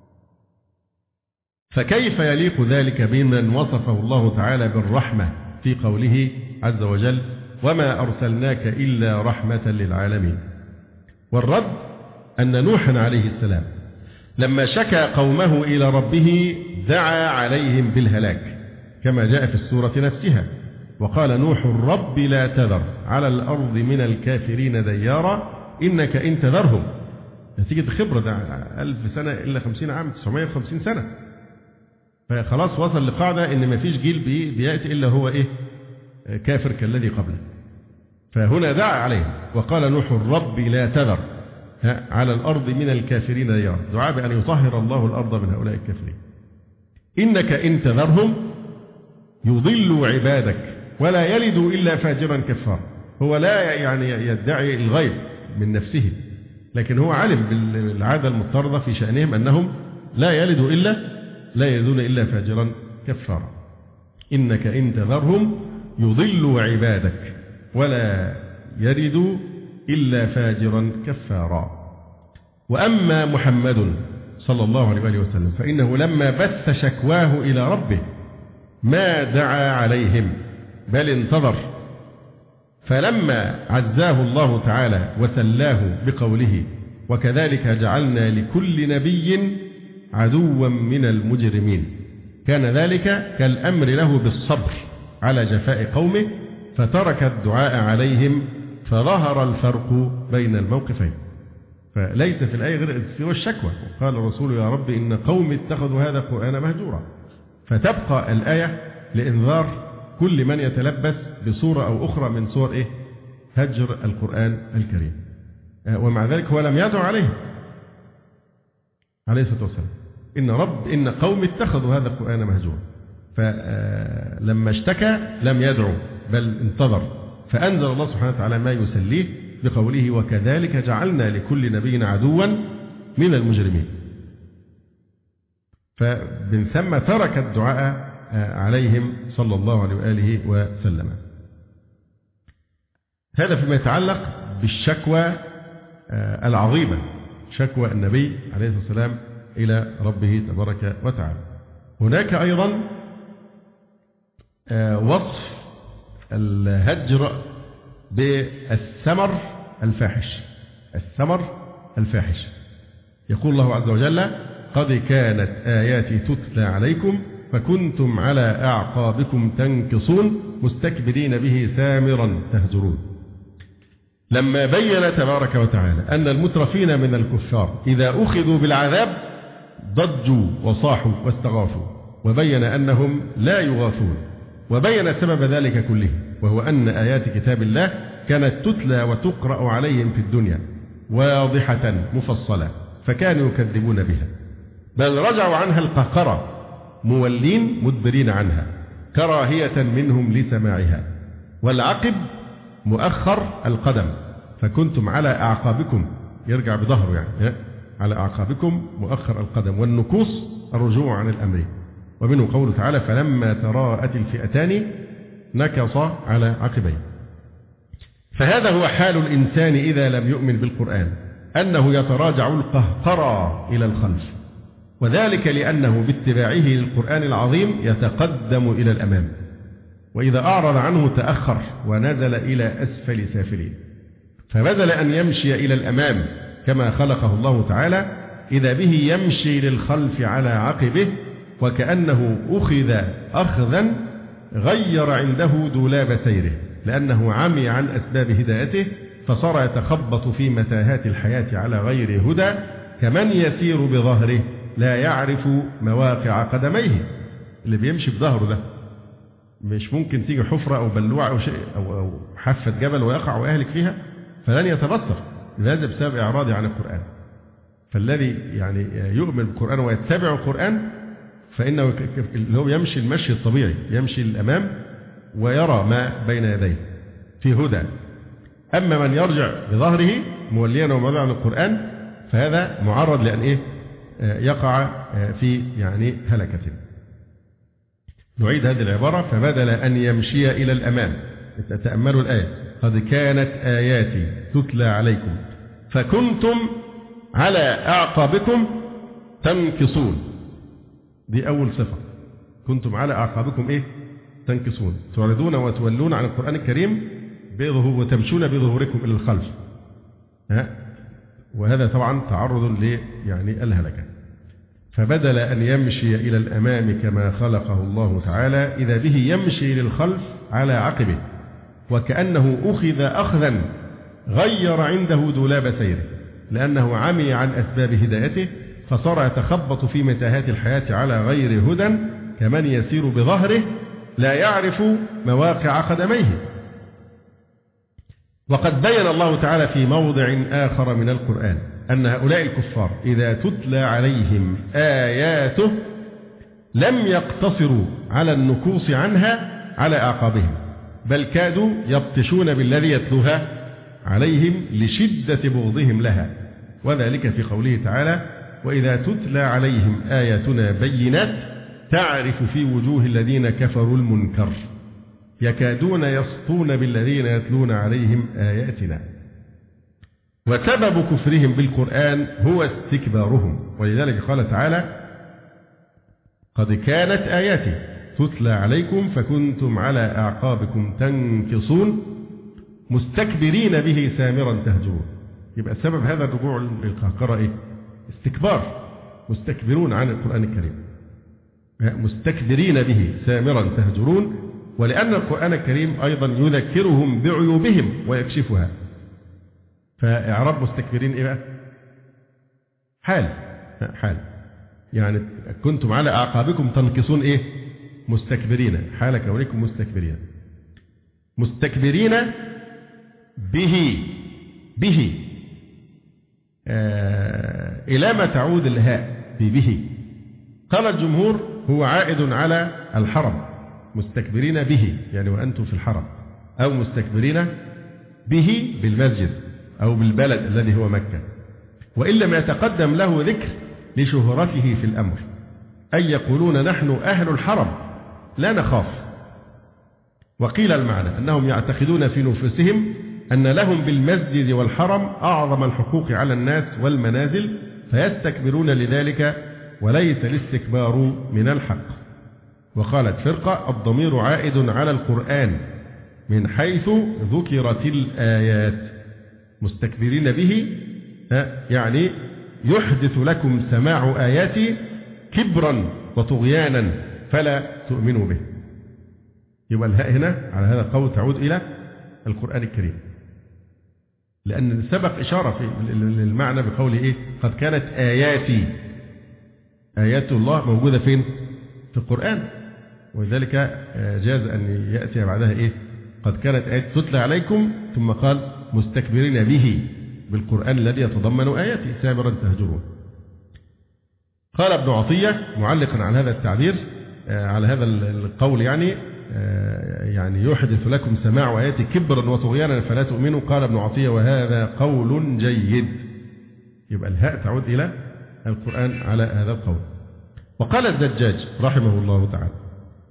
فكيف يليق ذلك بمن وصفه الله تعالى بالرحمة في قوله عز وجل: وما أرسلناك إلا رحمة للعالمين. والرد أن نوحا عليه السلام لما شكى قومه إلى ربه دعا عليهم بالهلاك كما جاء في السورة نفسها. وقال نوح: رب لا تذر على الأرض من الكافرين ديارا إنك إن تذرهم. نتيجة خبرة ده 1000 سنة إلا 50 عام 950 سنة، فخلاص وصل لقاعدة إن ما فيش جيل بيأتي إلا هو كافر كالذي قبله. فهنا دعا عليهم وقال نوح: رب لا تذر على الأرض من الكافرين ديارا، دعاء بأن يطهر الله الأرض من هؤلاء الكافرين. إنك إن تذرهم يضلوا عبادك ولا يلدوا إلا فاجرا كفارا. هو لا يدعي الغيب من نفسه، لكن هو علم بالعادة المضطردة في شأنهم أنهم لا يلدون إلا فاجرا كفارا. إنك إن تذرهم يضلوا عبادك ولا يلدوا إلا فاجرا كفارا. وأما محمد صلى الله عليه وسلم فإنه لما بث شكواه إلى ربه ما دعا عليهم بل انتظر، فلما عزاه الله تعالى وسلاه بقوله: وكذلك جعلنا لكل نبي عدوا من المجرمين، كان ذلك كالأمر له بالصبر على جفاء قومه فترك الدعاء عليهم، فظهر الفرق بين الموقفين. فليس في الآية غير الاستثناء والشكوى. وقال الرسول: يا رب إن قوم اتخذوا هذا القرآن مهجورا. فتبقى الآية لإنذار كل من يتلبس بصورة أو أخرى من صور هجر القرآن الكريم. ومع ذلك هو لم يدعو عليه الصلاة والسلام: إن قوم اتخذوا هذا القرآن مهجورا. فلما اشتكى لم يدعو بل انتظر، فأنزل الله سبحانه وتعالى ما يسليه بقوله: وكذلك جعلنا لكل نبي عدوا من المجرمين. فمن ثم ترك الدعاء عليهم صلى الله عليه وآله وسلم. هذا فيما يتعلق بالشكوى العظيمة، شكوى النبي عليه الصلاة والسلام إلى ربه تبارك وتعالى. هناك أيضا وصف الهجر بالثمر الفاحش. الثمر الفاحش، يقول الله عز وجل: قد كانت آياتي تتلى عليكم فكنتم على أعقابكم تنكصون مستكبرين به سامرا تهجرون. لما بين تبارك وتعالى أن المترفين من الكفار إذا أخذوا بالعذاب ضجوا وصاحوا واستغاثوا، وبين أنهم لا يغاثون، وبين سبب ذلك كله، وهو أن آيات كتاب الله كانت تتلى وتقرأ عليهم في الدنيا واضحة مفصلة فكانوا يكذبون بها، بل رجعوا عنها القهقرة مولين مدبرين عنها كراهية منهم لسماعها. والعقب مؤخر القدم، فكنتم على أعقابكم، يرجع بظهره يعني على أعقابكم مؤخر القدم. والنكوص الرجوع عن الأمر. ومنه قوله تعالى: فلما تراءت الفئتان نكص على عقبيه. فهذا هو حال الإنسان إذا لم يؤمن بالقرآن، أنه يتراجع القهقرى إلى الخلف، وذلك لأنه باتباعه للقرآن العظيم يتقدم إلى الأمام، وإذا أعرض عنه تأخر ونزل إلى أسفل سافلين. فبدل أن يمشي إلى الأمام كما خلقه الله تعالى، إذا به يمشي للخلف على عقبه، وكأنه أخذ أخذا غير عنده دولاب سيره، لأنه عمي عن أسباب هدايته فصار يتخبط في متاهات الحياة على غير هدى، كمن يسير بظهره لا يعرف مواقع قدميه. اللي بيمشي بظهره ده مش ممكن تيجي حفرة أو بلوعة أو شيء أو حافة جبل ويقع ويهلك فيها، فلن يتبصر، هذا بسبب إعراضه عن القرآن. فالذي يعني يؤمن بالقرآن ويتبع القرآن فإنه اللي هو يمشي المشي الطبيعي، يمشي للأمام ويرى ما بين يديه في هدى. أما من يرجع بظهره موليا ومعرضا عن القرآن فهذا معرض لأن يقع في يعني هلكة. نعيد هذه العبارة: فبدل أن يمشي إلى الأمام، تأملوا الآية: قد كانت آياتي تتلى عليكم فكنتم على أعقابكم تنكصون. دي أول صفة، كنتم على أعقابكم تنكصون، تعرضون وتولون عن القرآن الكريم وتمشون بظهوركم إلى الخلف. وهذا طبعا تعرض يعني الهلكة. فبدل أن يمشي إلى الأمام كما خلقه الله تعالى، إذا به يمشي للخلف على عقبه، وكأنه أخذ أخذا غير عنده دولاب سيره، لأنه عمي عن أسباب هدايته فصار يتخبط في متاهات الحياة على غير هدى، كمن يسير بظهره لا يعرف مواقع قدميه. وقد بين الله تعالى في موضع آخر من القرآن أن هؤلاء الكفار إذا تتلى عليهم آياته لم يقتصروا على النكوص عنها على أعقابهم، بل كادوا يبطشون بالذي يتلوها عليهم لشدة بغضهم لها، وذلك في قوله تعالى: وإذا تتلى عليهم آياتنا بينات تعرف في وجوه الذين كفروا المنكر يكادون يسطون بالذين يتلون عليهم آياتنا. وسبب كفرهم بالقرآن هو استكبارهم، ولذلك قال تعالى: قد كانت آياتي تتلى عليكم فكنتم على أعقابكم تنكصون مستكبرين به سامرا تهجرون. يبقى سبب هذا الرجوع للقهقرة استكبار، مستكبرون عن القرآن الكريم، مستكبرين به سامرا تهجرون، ولأن القرآن الكريم أيضا يذكرهم بعيوبهم ويكشفها. فإعراب مستكبرين بقى؟ حال يعني كنتم على أعقابكم تنكصون مستكبرين، حال كونكم مستكبرين به إلى ما تعود الهاء به. قال الجمهور هو عائد على الحرم، مستكبرين به يعني وأنتم في الحرم، أو مستكبرين به بالمسجد أو بالبلد الذي هو مكة، وإن لم يتقدم له ذكر لشهرته في الأمر، أي يقولون نحن أهل الحرم لا نخاف. وقيل المعنى أنهم يعتقدون في نفوسهم أن لهم بالمسجد والحرم أعظم الحقوق على الناس والمنازل، فيستكبرون لذلك، وليس الاستكبار من الحق. وقالت فرقة: الضمير عائد على القرآن من حيث ذكرت الآيات. مستكبرين به يعني يحدث لكم سماع آياتي كبرا وطغيانا فلا تؤمنوا به. يبقى الهاء هنا على هذا القول تعود إلى القرآن الكريم، لأن سبق إشارة في المعنى بقوله قد كانت آياتي، آيات الله موجودة فين؟ في القرآن، ولذلك جاز أن يأتي بعدها قد كانت آيات تتلى عليكم، ثم قال مستكبرين به بالقرآن الذي يتضمن آياتي سامرا تهجرون. قال ابن عطية معلقا على هذا التعبير على هذا القول يعني يحدث لكم سماع آياتي كبرا وطغيانا فلا تؤمنوا، قال ابن عطية: وهذا قول جيد. يبقى الهاء تعود إلى القرآن على هذا القول. وقال الزجاج رحمه الله تعالى: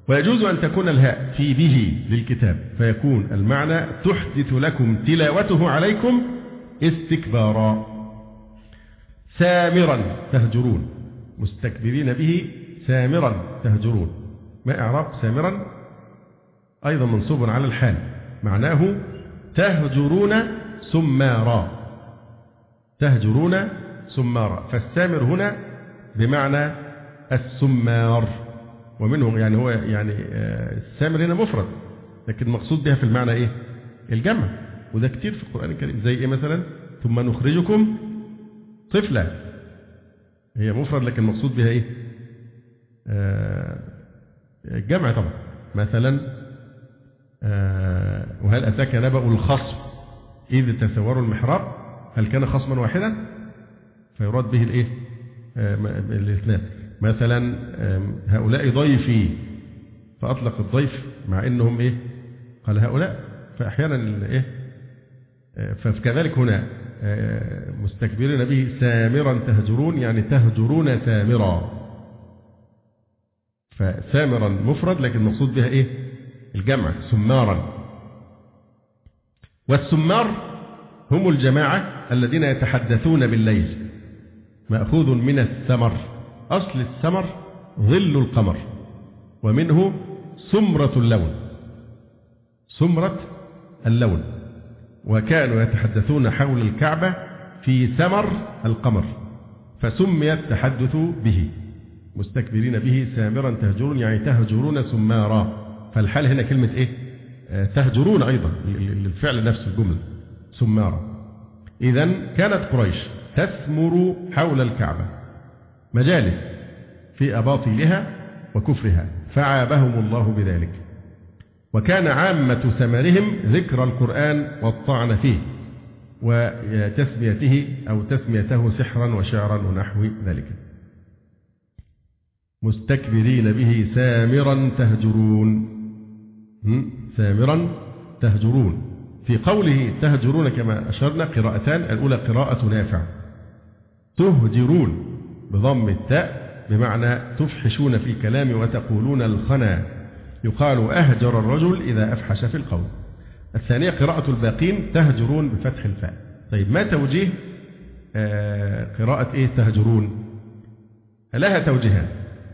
ويجوز أن تكون الهاء في به للكتاب فيكون المعنى تحدث لكم تلاوته عليكم استكبارا. سامرا تهجرون، مستكبرين به سامرا تهجرون. ما إعراب سامرا؟ أيضا منصوب على الحال، معناه تهجرون سمارا، تهجرون سمارا. فالسامر هنا بمعنى السمار، ومنهم يعني هو يعني السامر هنا مفرد، لكن مقصود بها في المعنى إيه؟ الجمع، وده كتير في القرآن الكريم. زي إيه مثلا؟ ثم نخرجكم طفلا، هي مفرد لكن مقصود بها إيه؟ الجمع طبعا. مثلا وهل أتاك نبأ الخصم إذ تسوروا المحراب، هل كان خصما واحدا؟ فيراد به الإيه؟ الاثنان. مثلا هؤلاء ضيفي، فأطلق الضيف مع إنهم إيه؟ قال هؤلاء، فأحيانا إيه؟ فكذلك هنا مستكبرين به سامرا تهجرون، يعني تهجرون سامرا. فسامرا مفرد لكن مقصود بها إيه؟ الجمع سمارا. والسمار هم الجماعة الذين يتحدثون بالليل، مأخوذ من السمر. أصل السمر ظل القمر، ومنه سمرة اللون، سمرة اللون. وكانوا يتحدثون حول الكعبة في سمر القمر، فسمي التحدث به. مستكبرين به سامرا تهجرون، يعني تهجرون سمارا. فالحال هنا كلمة إيه؟ تهجرون أيضا، الفعل نفس الجملة سمارا. إذن كانت قريش تثمر حول الكعبة مجالس في أباطيلها وكفرها، فعابهم الله بذلك. وكان عامة ثمرهم ذكر القرآن والطعن فيه وتسميته أو تسميته سحرا وشعرا ونحو ذلك. مستكبرين به سامرا تهجرون، سامرا تهجرون. في قوله تهجرون كما أشرنا قراءتان، الأولى قراءة نافع تهجرون بضم التاء بمعنى تفحشون في الكلام وتقولون الخنا، يقال أهجر الرجل إذا أفحش في القول. الثانية قراءة الباقين تهجرون بفتح الفاء. طيب ما توجيه قراءة إيه تهجرون؟ لها توجيهان.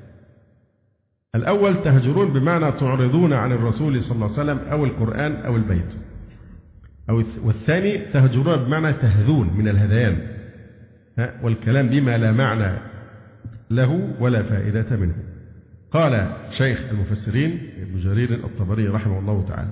الأول تهجرون بمعنى تعرضون عن الرسول صلى الله عليه وسلم أو القرآن أو البيت، والثاني تهجرون بمعنى تهذون من الهذيان، والكلام بما لا معنى له ولا فائدة منه. قال شيخ المفسرين ابن جرير الطبري رحمه الله تعالى: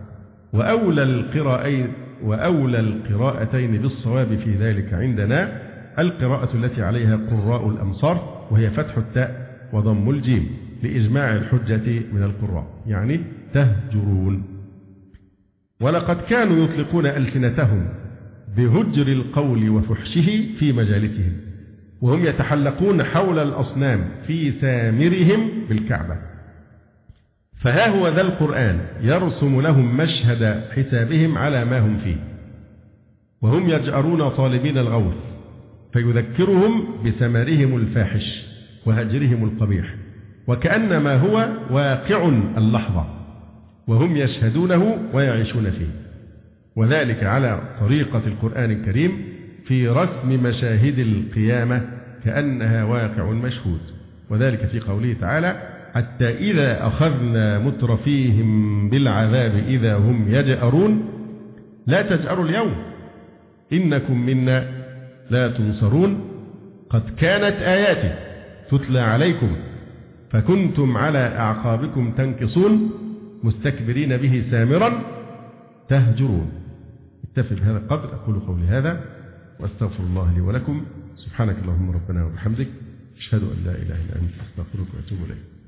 وأولى القراءتين بالصواب في ذلك عندنا القراءة التي عليها قراء الأمصار، وهي فتح التاء وضم الجيم لإجماع الحجة من القراء، يعني تهجرون. ولقد كانوا يطلقون ألسنتهم بهجر القول وفحشه في مجالسهم، وهم يتحلقون حول الأصنام في سامرهم بالكعبة. فها هو ذا القرآن يرسم لهم مشهد حسابهم على ما هم فيه، وهم يجأرون طالبين الغوث، فيذكرهم بسمرهم الفاحش وهجرهم القبيح، وكأنما هو واقع اللحظة وهم يشهدونه ويعيشون فيه. وذلك على طريقة القرآن الكريم في رسم مشاهد القيامة كأنها واقع مشهود، وذلك في قوله تعالى: حتى إذا أخذنا مترفيهم بالعذاب إذا هم يجأرون لا تجأروا اليوم إنكم منا لا تنصرون قد كانت آياتي تتلى عليكم فكنتم على أعقابكم تنكصون مستكبرين به سامرا تهجرون. اكتفي بهذا القدر. أقول قولي هذا وأستغفر الله لي ولكم. سبحانك اللهم ربنا وبحمدك، أشهد أن لا إله إلا أنت، أستغفرك وأتوب إليك.